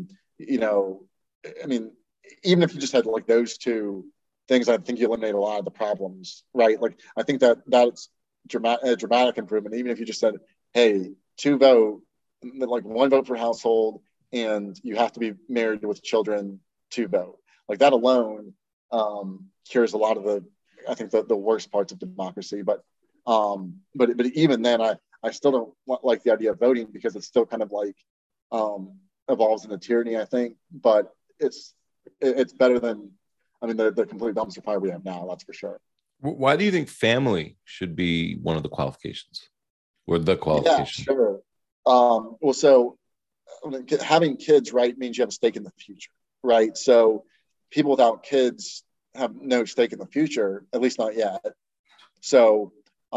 Even if you just had like those 2 things, I think you eliminate a lot of the problems, right? Like, I think that's a dramatic improvement. Even if you just said, hey, 2 vote, like 1 vote per household, and you have to be married with children to vote. Like, that alone cures a lot of the worst parts of democracy. But even then, I still don't like the idea of voting, because it's still kind of like evolves into tyranny, I think. But it's better than, the complete dumpster fire we have now. That's for sure. Why do you think family should be one of the qualifications, or the qualification? Yeah, sure. Well, so having kids, right, means you have a stake in the future, right? So people without kids have no stake in the future, at least not yet. So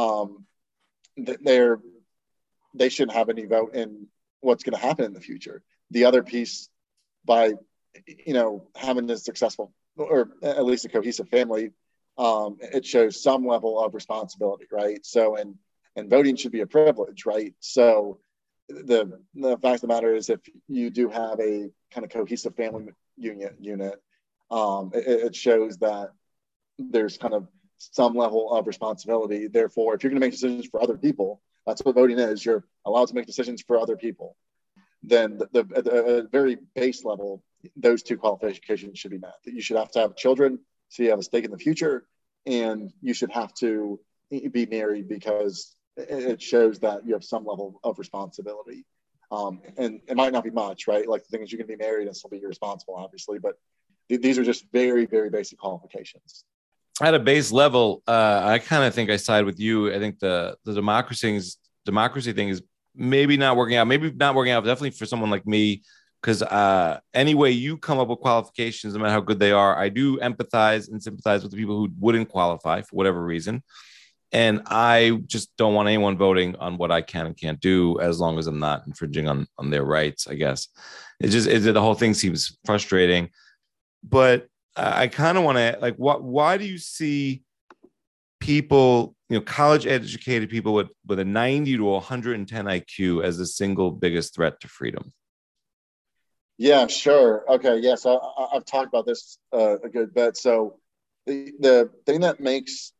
they shouldn't have any vote in what's going to happen in the future. The other piece, by having a successful, or at least a cohesive family, it shows some level of responsibility, right? So and voting should be a privilege, right? So the fact of the matter is, if you do have a kind of cohesive family unit, it shows that there's kind of some level of responsibility. Therefore, if you're going to make decisions for other people, that's what voting is. You're allowed to make decisions for other people. Then at the very base level, those 2 qualifications should be met. That you should have to have children, so you have a stake in the future, and you should have to be married, because it shows that you have some level of responsibility. And it might not be much, right? Like, the thing is, you can be married and still be responsible, obviously, but these are just very, very basic qualifications. At a base level, I kind of think I side with you. I think the democracy thing is maybe not working out. Maybe not working out, definitely for someone like me, because anyway, you come up with qualifications, no matter how good they are. I do empathize and sympathize with the people who wouldn't qualify for whatever reason. And I just don't want anyone voting on what I can and can't do, as long as I'm not infringing on their rights, I guess. The whole thing seems frustrating. But I kind of want to, like, why do you see people, college educated people with a 90 to 110 IQ as the single biggest threat to freedom? Yeah, sure. Okay. Yeah. So I've talked about this a good bit. So the thing that makes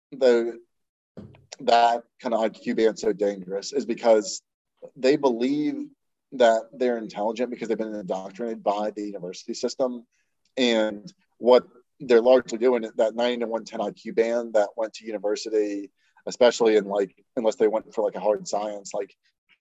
that kind of IQ band so dangerous is because they believe that they're intelligent because they've been indoctrinated by the university system. And what they're largely doing, that 90 to 110 IQ band that went to university, especially in, like, unless they went for like a hard science, like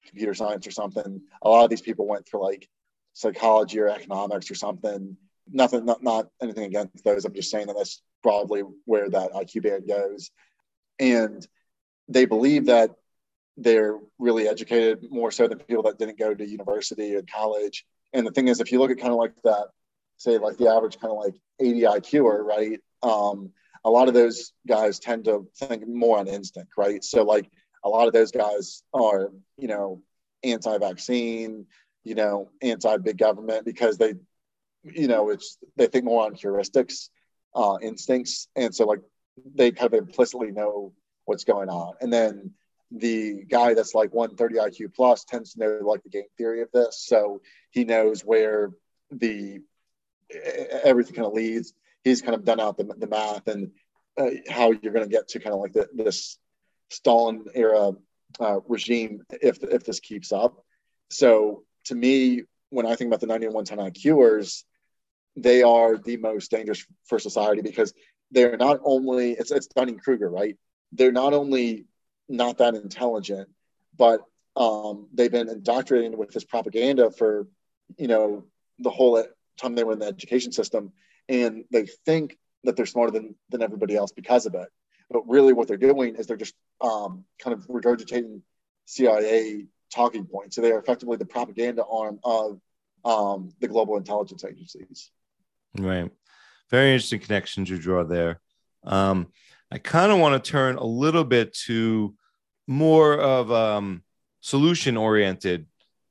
computer science or something. A lot of these people went for like psychology or economics or something. Not anything against those. I'm just saying that that's broadly where that IQ band goes. And they believe that they're really educated more so than people that didn't go to university or college. And the thing is, if you look at kind of like that, say like the average kind of like 80 IQer, right? A lot of those guys tend to think more on instinct, right? So like a lot of those guys are, anti-vaccine, anti-big government because they, they think more on heuristics, instincts. And so like they kind of implicitly know what's going on. And then the guy that's like 130 IQ plus tends to know like the game theory of this. So he knows where everything kind of leads. He's kind of done out the math and how you're going to get to kind of like this Stalin era regime if this keeps up. So to me, when I think about the 90 and 110 IQers, they are the most dangerous for society because they're not only, it's Dunning-Kruger, right? They're not only not that intelligent, but they've been indoctrinated with this propaganda for, the whole time they were in the education system. And they think that they're smarter than everybody else because of it. But really what they're doing is they're just kind of regurgitating CIA talking points. So they are effectively the propaganda arm of the global intelligence agencies. Right. Very interesting connections you draw there. I kind of want to turn a little bit to more of solution-oriented,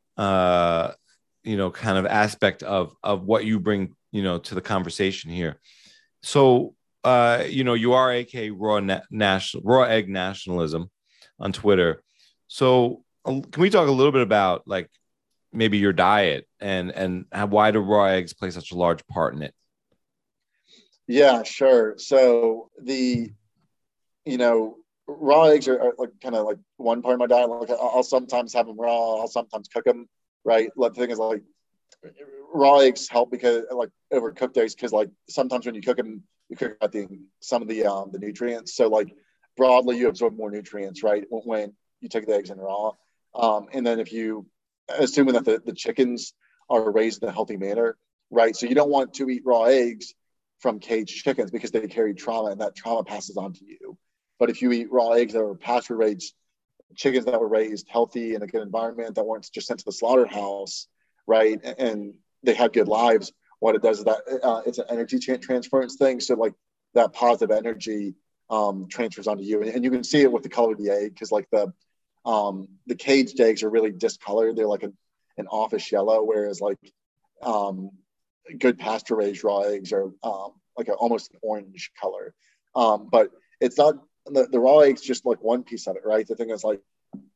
kind of aspect of what you bring, to the conversation here. So, you are AK Raw Egg Nationalism on Twitter. So, can we talk a little bit about like maybe your diet and why do raw eggs play such a large part in it? Yeah, sure. So raw eggs are like kind of like one part of my diet. Like I'll sometimes have them raw. I'll sometimes cook them. Right. The thing is like raw eggs help because like over cooked eggs because like sometimes when you cook them, you cook out some of the nutrients. So like broadly, you absorb more nutrients, right, when you take the eggs in raw. And then if you assuming that the chickens are raised in a healthy manner, right? So you don't want to eat raw eggs from caged chickens because they carry trauma and that trauma passes on to you. But if you eat raw eggs that were pasture raised, chickens that were raised healthy in a good environment that weren't just sent to the slaughterhouse, right? And they had good lives. What it does is that it's an energy transference thing. So like that positive energy transfers onto you, and you can see it with the color of the egg because like the caged eggs are really discolored. They're like an office yellow, whereas like good pasture raised raw eggs are like almost an orange color. But it's not the raw eggs just like one piece of it, right? The thing is like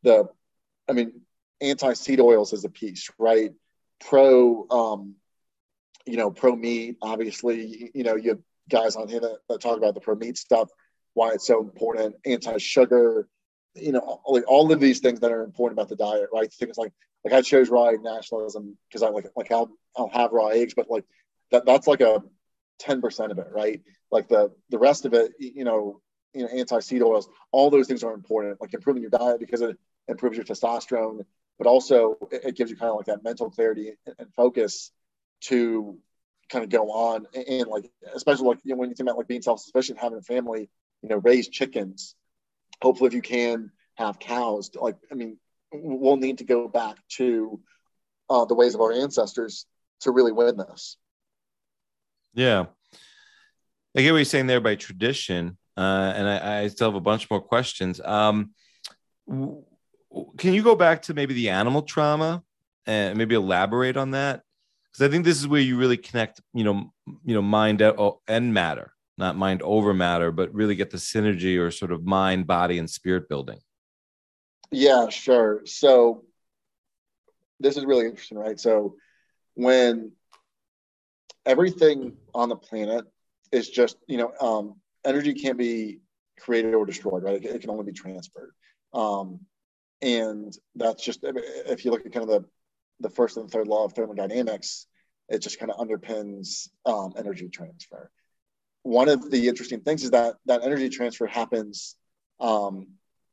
anti-seed oils is a piece, right? Pro meat, obviously, you have guys on here that talk about the pro meat stuff, why it's so important, anti-sugar, all of these things that are important about the diet, right? Things like I chose raw egg nationalism because I like I'll have raw eggs, but like that's like a 10% of it, right? Like the rest of it, anti-seed oils, all those things are important, like improving your diet because it improves your testosterone, but also it gives you kind of like that mental clarity and focus to kind of go on and like, especially like, when you think about like being self-sufficient, having a family, raise chickens, hopefully if you can have cows, we'll need to go back to the ways of our ancestors to really win this. Yeah. I get what you're saying there by tradition. And I still have a bunch more questions. Can you go back to maybe the animal trauma and maybe elaborate on that? Because I think this is where you really connect, mind and matter, not mind over matter, but really get the synergy or sort of mind, body, and spirit building. Yeah, sure. So this is really interesting, right? So when everything on the planet is just, energy can't be created or destroyed, right? It can only be transferred. And that's just, if you look at kind of the first and third law of thermodynamics, it just kind of underpins energy transfer. One of the interesting things is that energy transfer happens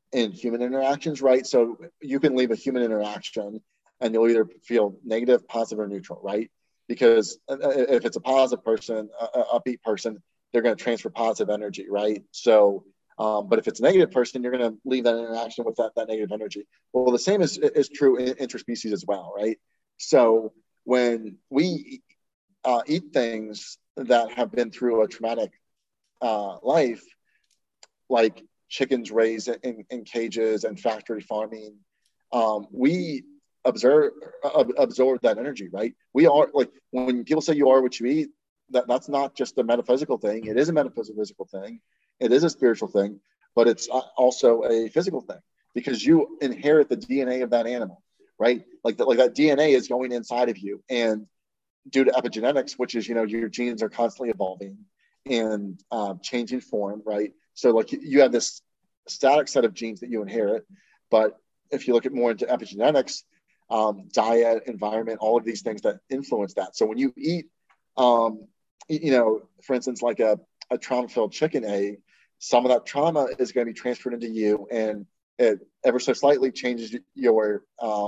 in human interactions, right? So you can leave a human interaction and you'll either feel negative, positive, or neutral, right? Because if it's a positive person, a upbeat person, they're going to transfer positive energy, right? So, but if it's a negative person, you're going to leave that interaction with that negative energy. Well, the same is true in interspecies as well, right? So when we eat things that have been through a traumatic life, like chickens raised in cages and factory farming, we absorb that energy, right? We are, like, when people say you are what you eat, that's not just a metaphysical thing. It is a metaphysical thing. It is a spiritual thing, but it's also a physical thing because you inherit the DNA of that animal, right? Like that DNA is going inside of you, and due to epigenetics, which is, your genes are constantly evolving and changing form, right? So like you have this static set of genes that you inherit, but if you look at more into epigenetics, diet, environment, all of these things that influence that. So when you eat, for instance, like a trauma-filled chicken egg, some of that trauma is going to be transferred into you, and it ever so slightly changes your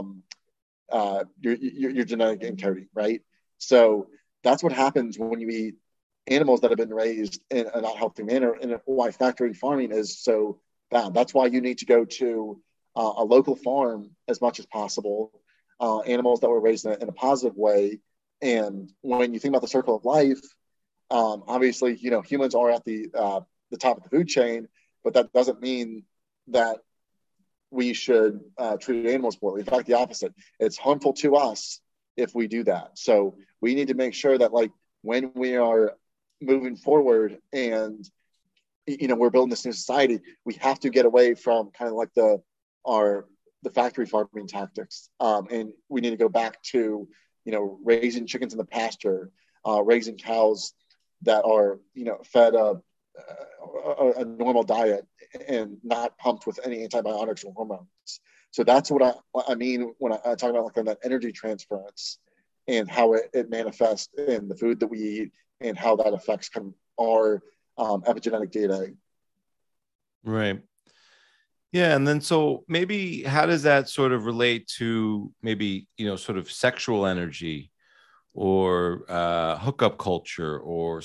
genetic encoding, right? So that's what happens when you eat animals that have been raised in a not healthy manner, and why factory farming is so bad. That's why you need to go to a local farm as much as possible, animals that were raised in a positive way. And when you think about the circle of life, obviously, humans are at the top of the food chain, but that doesn't mean that we should treat animals poorly. In fact, the opposite. It's harmful to us if we do that. So we need to make sure that, like, when we are moving forward and we're building this new society, we have to get away from kind of like the factory farming tactics, and we need to go back to raising chickens in the pasture, raising cows that are fed a normal diet and not pumped with any antibiotics or hormones. So that's what I mean when I talk about like that energy transference and how it manifests in the food that we eat and how that affects kind of our epigenetic DNA. Right. Yeah. And then so maybe how does that sort of relate to maybe, sort of sexual energy or hookup culture or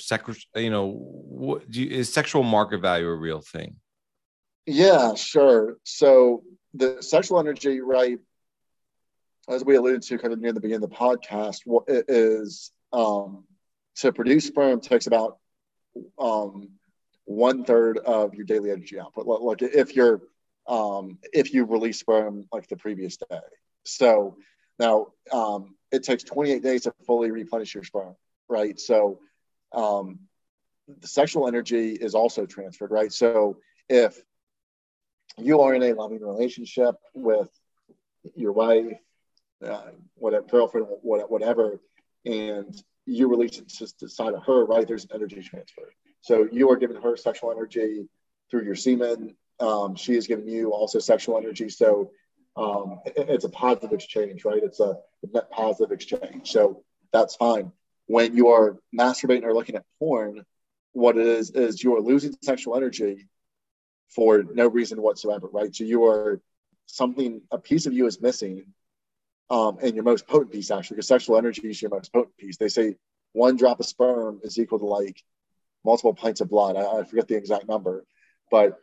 is sexual market value a real thing? Yeah, sure. So the sexual energy, right, as we alluded to kind of near the beginning of the podcast, what it is, to produce sperm takes about 1/3 of your daily energy output. Like if you release sperm like the previous day. So now it takes 28 days to fully replenish your sperm, right? So the sexual energy is also transferred, right? So if you are in a loving relationship with your wife, whatever, girlfriend, whatever, and you release it to the side of her, right? There's an energy transfer. So you are giving her sexual energy through your semen. She is giving you also sexual energy. So it's a positive exchange, right? It's a net positive exchange. So that's fine. When you are masturbating or looking at porn, what it is you are losing sexual energy for no reason whatsoever, right? So a piece of you is missing, and your most potent piece, actually, because sexual energy is your most potent piece. They say 1 drop of sperm is equal to like multiple pints of blood. I forget the exact number, but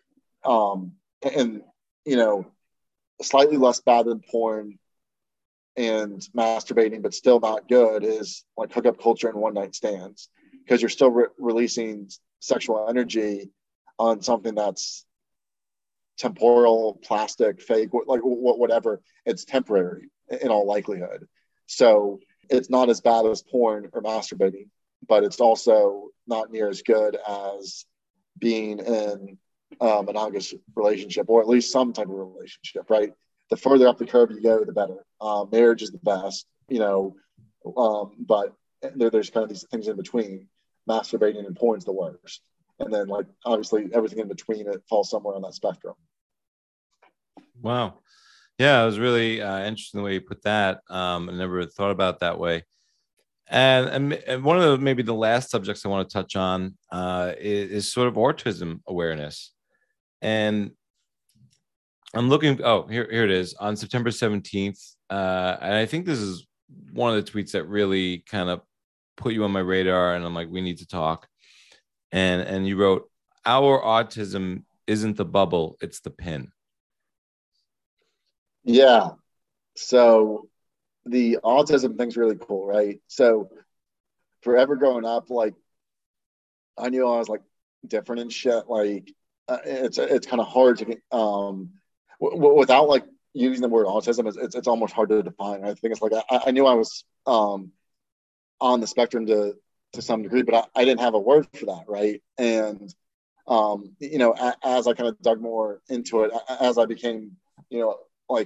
slightly less bad than porn and masturbating, but still not good, is like hookup culture and one night stands, because you're still releasing sexual energy on something that's temporal, plastic, fake, like whatever. It's temporary in all likelihood. So it's not as bad as porn or masturbating, but it's also not near as good as being in a monogamous relationship, or at least some type of relationship, right? The further up the curve you go, the better. Marriage is the best, but there's kind of these things in between. Masturbating and porn is the worst. And then, like, obviously everything in between, it falls somewhere on that spectrum. Wow. Yeah, it was really interesting the way you put that. I never thought about it that way. And one of maybe the last subjects I want to touch on is sort of autism awareness. And I'm looking. Oh, here it is on September 17th. And I think this is one of the tweets that really kind of put you on my radar. And I'm like, we need to talk. And you wrote, our autism isn't the bubble, it's the pin. Yeah. So the autism thing's really cool, right? So forever growing up, like I knew I was like different and shit. Like it's kind of hard to get without like using the word autism. It's almost hard to define. I think it's like I knew I was on the spectrum to some degree, but I didn't have a word for that, right? And you know, as I kind of dug more into it, as I became, you know, like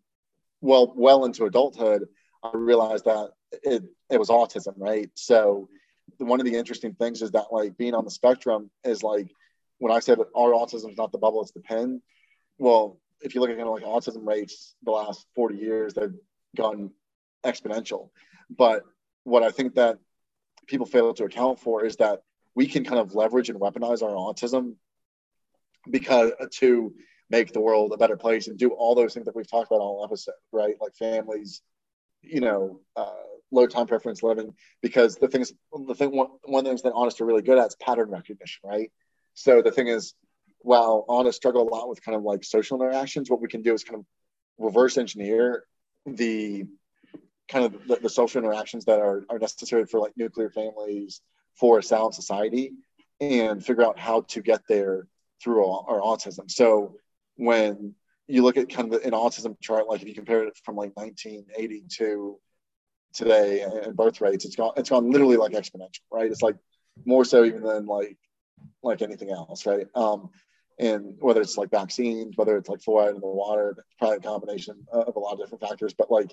well into adulthood, I realized that it was autism, right? So one of the interesting things is that like being on the spectrum is like when I said our autism is not the bubble, it's the pin. Well, if you look at kind of like autism rates the last 40 years, they've gone exponential. But what I think that people fail to account for is that we can kind of leverage and weaponize our autism because to make the world a better place and do all those things that we've talked about all episode, right? Like families, you know, low time preference living. Because one of the things that Honest are really good at is pattern recognition, right? So the thing is, while Honest struggle a lot with kind of like social interactions, what we can do is kind of reverse engineer the kind of the social interactions that are necessary for like nuclear families for a sound society and figure out how to get there through our autism. So when you look at kind of an autism chart, like if you compare it from like 1980 to today and birth rates, it's gone literally like exponential, right? It's like more so even than like anything else, right? And whether it's like vaccines, whether it's like fluoride in the water, probably a combination of a lot of different factors. But like,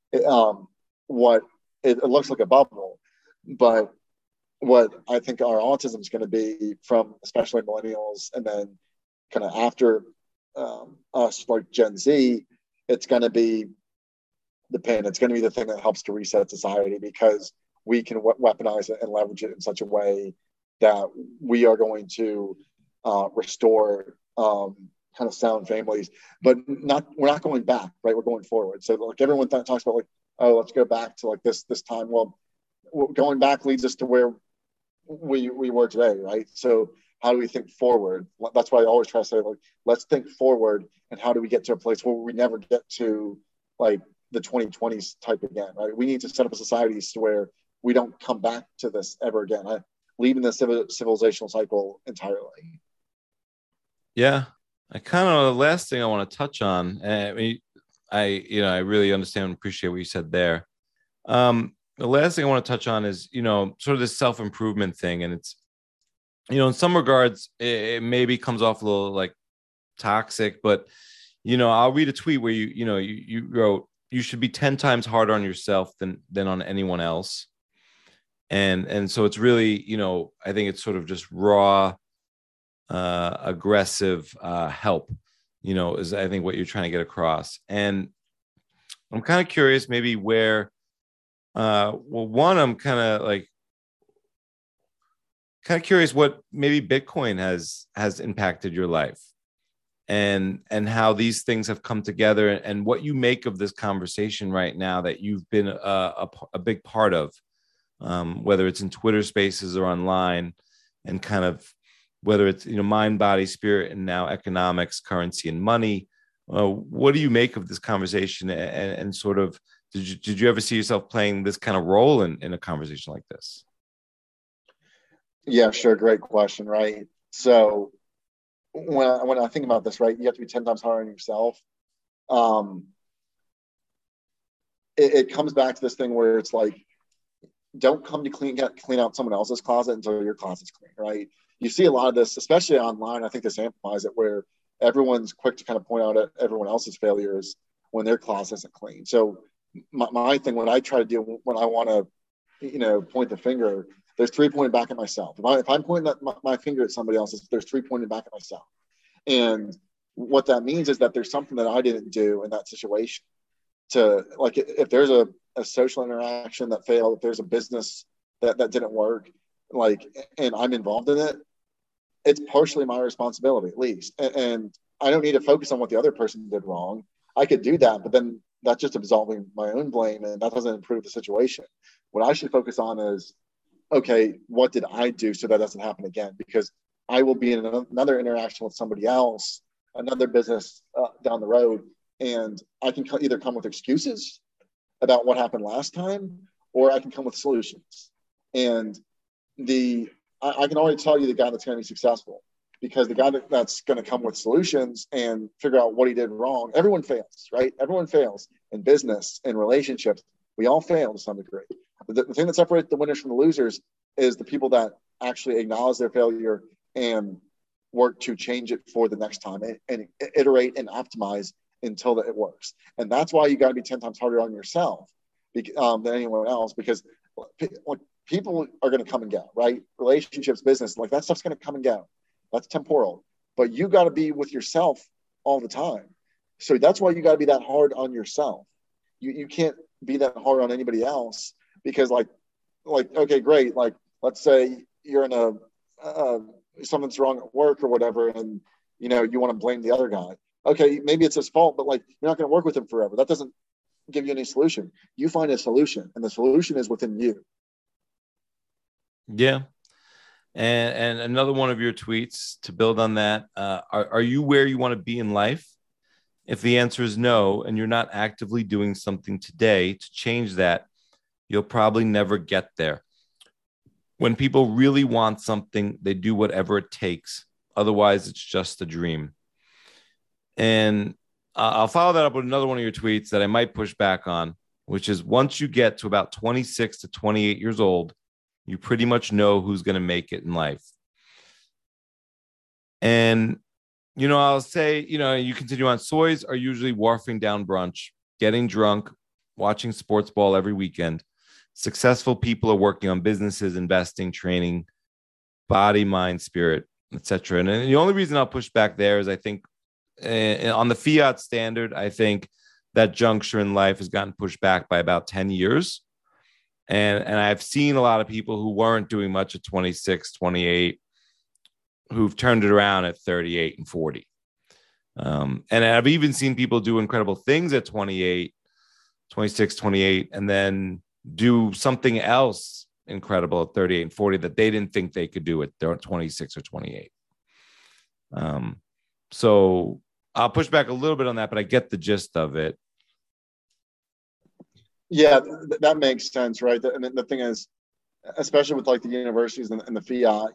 what it looks like a bubble, but what I think our autism is going to be from especially millennials and then kind of after us like Gen Z, it's going to be the pin. It's going to be the thing that helps to reset society because we can weaponize it and leverage it in such a way that we are going to restore kind of sound families, but we're not going back, right? We're going forward. So like everyone talks about like, oh, let's go back to like this time. Well, going back leads us to where we were today, right? So how do we think forward? That's why I always try to say like, let's think forward and how do we get to a place where we never get to like the 2020s type again, right? We need to set up a society to where we don't come back to this ever again, leaving the civilizational cycle entirely. Yeah, I kind of the last thing I want to touch on. I mean, I really understand and appreciate what you said there. The last thing I want to touch on is sort of this self-improvement thing, and it's in some regards it maybe comes off a little like toxic, but I'll read a tweet where you wrote you should be 10 times harder on yourself than on anyone else, and so it's really I think it's sort of just raw aggressive help is I think what you're trying to get across. And I'm kind of curious maybe where one, I'm kind of curious what maybe Bitcoin has impacted your life and how these things have come together and what you make of this conversation right now that you've been a big part of, whether it's in Twitter spaces or online, and kind of whether it's mind, body, spirit, and now economics, currency, and money. What do you make of this conversation? And sort of did you ever see yourself playing this kind of role in a conversation like this? Yeah, sure. Great question. Right. So when I think about this, right, you have to be 10 times harder on yourself. It comes back to this thing where it's like, don't come to clean out someone else's closet until your closet's clean, right? You see a lot of this, especially online. I think this amplifies it, where everyone's quick to kind of point out at everyone else's failures when their closet isn't clean. So my thing, what I try to do when I want to, point the finger, there's three pointing back at myself. If I'm pointing my finger at somebody else, there's three pointing back at myself. And what that means is that there's something that I didn't do in that situation. To like, if there's a social interaction that failed, if there's a business that didn't work, like, and I'm involved in it, it's partially my responsibility at least. And I don't need to focus on what the other person did wrong. I could do that, but then that's just absolving my own blame, and that doesn't improve the situation. What I should focus on is, okay, what did I do so that doesn't happen again? Because I will be in another interaction with somebody else, another business down the road, and I can either come with excuses about what happened last time, or I can come with solutions. And I can already tell you the guy that's going to be successful, because the guy that's going to come with solutions and figure out what he did wrong. Everyone fails, right? Everyone fails in business, in relationships. We all fail to some degree. The thing that separates the winners from the losers is the people that actually acknowledge their failure and work to change it for the next time, and iterate and optimize until it works. And that's why you got to be 10 times harder on yourself than anyone else, because people are going to come and go, right? Relationships, business, like that stuff's going to come and go. That's temporal. But you got to be with yourself all the time. So that's why you got to be that hard on yourself. You can't be that hard on anybody else, because like okay, great. Like, let's say you're in a something's wrong at work or whatever, and you want to blame the other guy. Okay, maybe it's his fault, but like, you're not going to work with him forever. That doesn't give you any solution. You find a solution, and the solution is within you. Yeah. And another one of your tweets to build on that, are you where you want to be in life? If the answer is no, and you're not actively doing something today to change that, you'll probably never get there. When people really want something, they do whatever it takes. Otherwise, it's just a dream. And I'll follow that up with another one of your tweets that I might push back on, which is, once you get to about 26 to 28 years old, you pretty much know who's going to make it in life. And, I'll say, you continue on. Soys are usually wharfing down brunch, getting drunk, watching sports ball every weekend. Successful people are working on businesses, investing, training, body, mind, spirit, etc. And the only reason I'll push back there is, I think, on the fiat standard, I think that juncture in life has gotten pushed back by about 10 years. And I've seen a lot of people who weren't doing much at 26, 28, who've turned it around at 38 and 40. And I've even seen people do incredible things at 28, 26, 28, and then do something else incredible at 38 and 40 that they didn't think they could do at 26 or 28. So I'll push back a little bit on that, but I get the gist of it. Yeah, that makes sense, right? And the thing is, especially with like the universities and the fiat,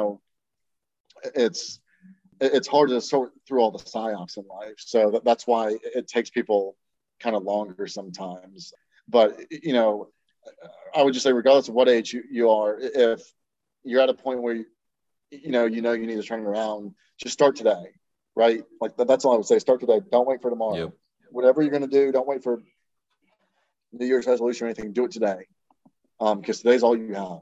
it's hard to sort through all the psyops in life. So that's why it takes people kind of longer sometimes. But I would just say, regardless of what age you are, if you're at a point where you need to turn it around, just start today, right? Like that's all I would say. Start today. Don't wait for tomorrow. Yep. Whatever you're going to do, don't wait for New Year's resolution or anything. Do it today, because today's all you have.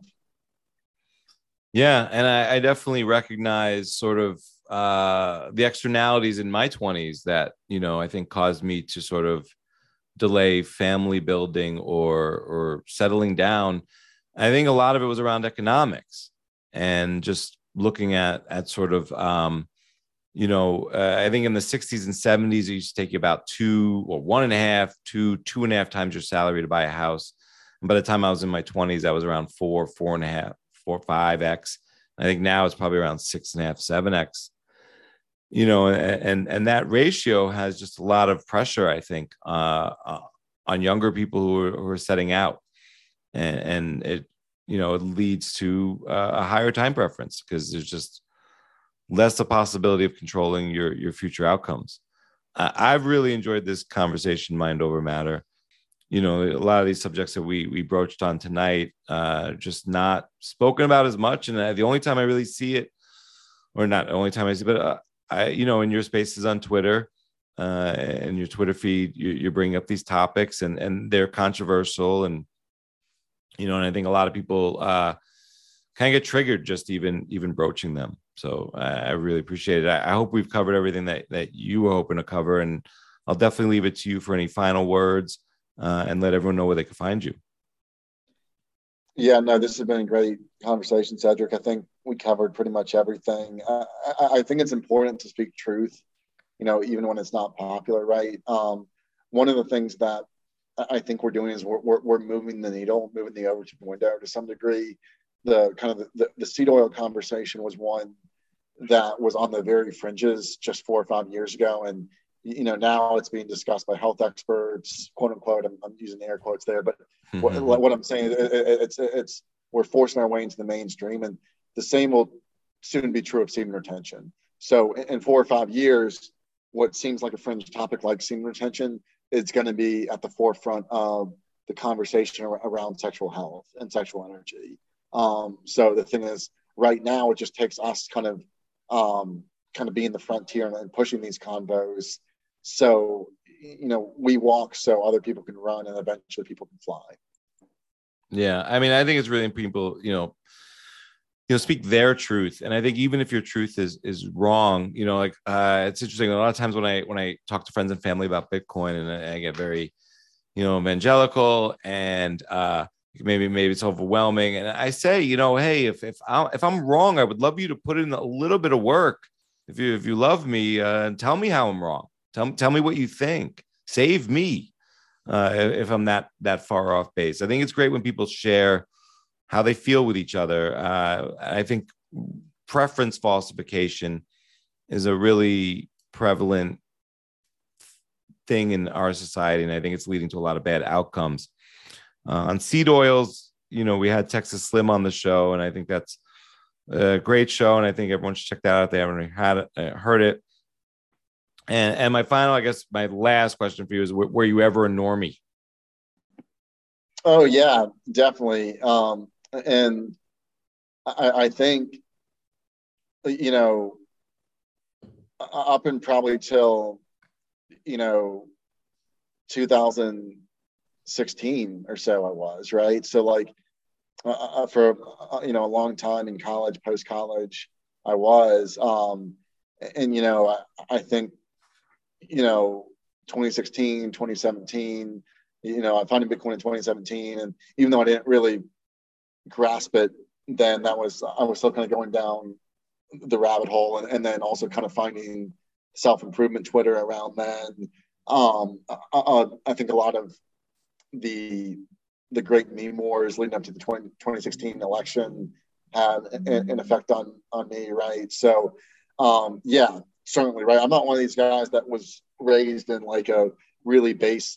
Yeah, and I definitely recognize sort of the externalities in my 20s that I think caused me to sort of delay family building or settling down. I think a lot of it was around economics and just looking at sort of I think in the 60s and 70s, it used to take you about 1.5 to 2.5 times your salary to buy a house. And by the time I was in my 20s, I was around 4.5, 5x. I think now it's probably around 6.5, 7x. And that ratio has just a lot of pressure, I think, on younger people who are setting out, and it it leads to a higher time preference, because there's just less a possibility of controlling your future outcomes. I've really enjoyed this conversation, Mind Over Matter. A lot of these subjects that we broached on tonight, just not spoken about as much. And the only time I really see it, or not the only time I see, but in your spaces on Twitter, and your Twitter feed, you're bringing up these topics, and they're controversial, and and I think a lot of people kind of get triggered just even broaching them. So I really appreciate it. I hope we've covered everything that you were hoping to cover, and I'll definitely leave it to you for any final words, and let everyone know where they can find you. Yeah, no, this has been a great conversation, Cedric. I think we covered pretty much everything. I think it's important to speak truth. even when it's not popular, right? One of the things that I think we're doing is we're moving the needle, moving the Overton window to some degree. The seed oil conversation was one that was on the very fringes just 4 or 5 years ago, and now it's being discussed by health experts, quote unquote. I'm using air quotes there, but what I'm saying, it's we're forcing our way into the mainstream, and the same will soon be true of semen retention. So in 4 or 5 years, what seems like a fringe topic like semen retention is going to be at the forefront of the conversation around sexual health and sexual energy. So the thing is, right now, it just takes us kind of being the frontier and pushing these convos. So, we walk so other people can run, and eventually people can fly. Yeah. I mean, I think it's really people, speak their truth. And I think even if your truth is wrong, it's interesting. A lot of times when I talk to friends and family about Bitcoin, and I get very, evangelical, and maybe it's overwhelming. And I say, hey, if I'm wrong, I would love you to put in a little bit of work. If you love me, and tell me how I'm wrong. Tell me what you think. Save me if I'm that far off base. I think it's great when people share how they feel with each other. I think preference falsification is a really prevalent thing in our society, and I think it's leading to a lot of bad outcomes. On seed oils, we had Texas Slim on the show, and I think that's a great show, and I think everyone should check that out if they haven't heard it. And my last question for you is: were you ever a normie? Oh yeah, definitely. And I think, up and probably till 2016 or so, I was, right. So like for a long time in college, post college, I was, and I think 2016, 2017, I found Bitcoin in 2017, and even though I didn't really grasp it then, I was still kind of going down the rabbit hole, and then also kind of finding self-improvement Twitter around then. I think a lot of the great meme wars leading up to the 2016 election had an effect on me, right? So yeah, certainly, right. I'm not one of these guys that was raised in like a really base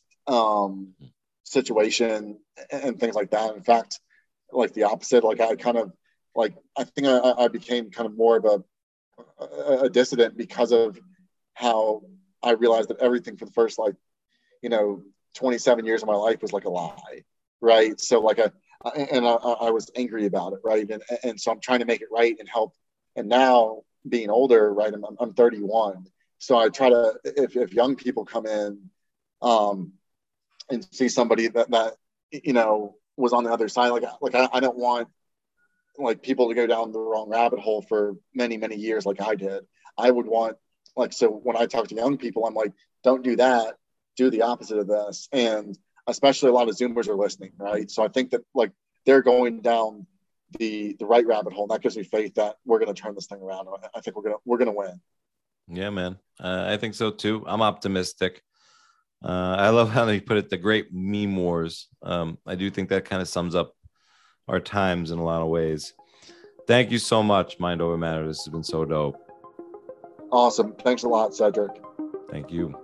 situation and things like that. In fact, like the opposite. Like I kind of I think I became kind of more of a dissident because of how I realized that everything for the first 27 years of my life was like a lie, right? So I was angry about it, right? And so I'm trying to make it right and help. And now being older, right? I'm 31, so I try to, if young people come in and see somebody that was on the other side, I don't want people to go down the wrong rabbit hole for many, many years like I did. I would want, so when I talk to young people, I'm like, don't do that, do the opposite of this. And especially a lot of Zoomers are listening, right? So I think that they're going down the right rabbit hole, and that gives me faith that we're going to turn this thing around. I think we're gonna win. Yeah, man. I think so too. I'm optimistic. I love how they put it, the great meme wars. I do think that kind of sums up our times in a lot of ways. Thank you so much, Mind Over Matter. This has been so dope. Awesome. Thanks a lot, Cedric. Thank you.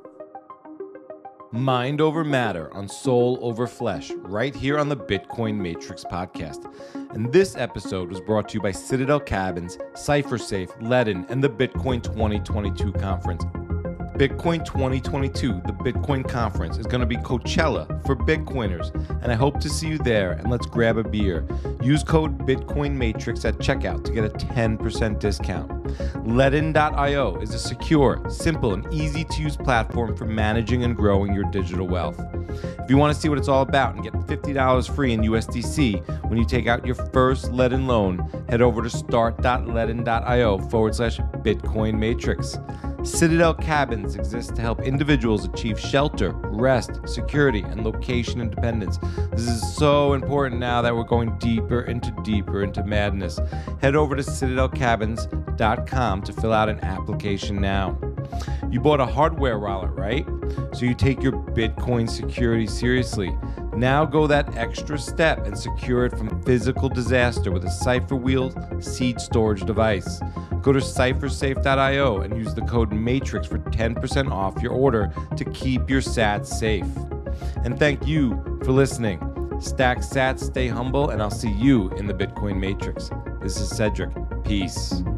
Mind Over Matter on Soul Over Flesh, right here on the Bitcoin Matrix podcast. And this episode was brought to you by Citadel Cabins, CipherSafe, Ledin, and the Bitcoin 2022 conference. Bitcoin 2022, the Bitcoin conference, is going to be Coachella for Bitcoiners, and I hope to see you there, and let's grab a beer. Use code BitcoinMatrix at checkout to get a 10% discount. Ledin.io is a secure, simple, and easy-to-use platform for managing and growing your digital wealth. If you want to see what it's all about and get $50 free in USDC when you take out your first Ledin loan, head over to start.ledin.io/Bitcoin Matrix. Citadel Cabins exists to help individuals achieve shelter, rest, security, and location independence. This is so important now that we're going deeper into madness. Head over to citadelcabins.com to fill out an application now. You bought a hardware wallet, right? So you take your Bitcoin security seriously. Now go that extra step and secure it from physical disaster with a CipherWheel seed storage device. Go to cyphersafe.io and use the code MATRIX for 10% off your order to keep your sats safe. And thank you for listening. Stack sats, stay humble, and I'll see you in the Bitcoin Matrix. This is Cedric. Peace.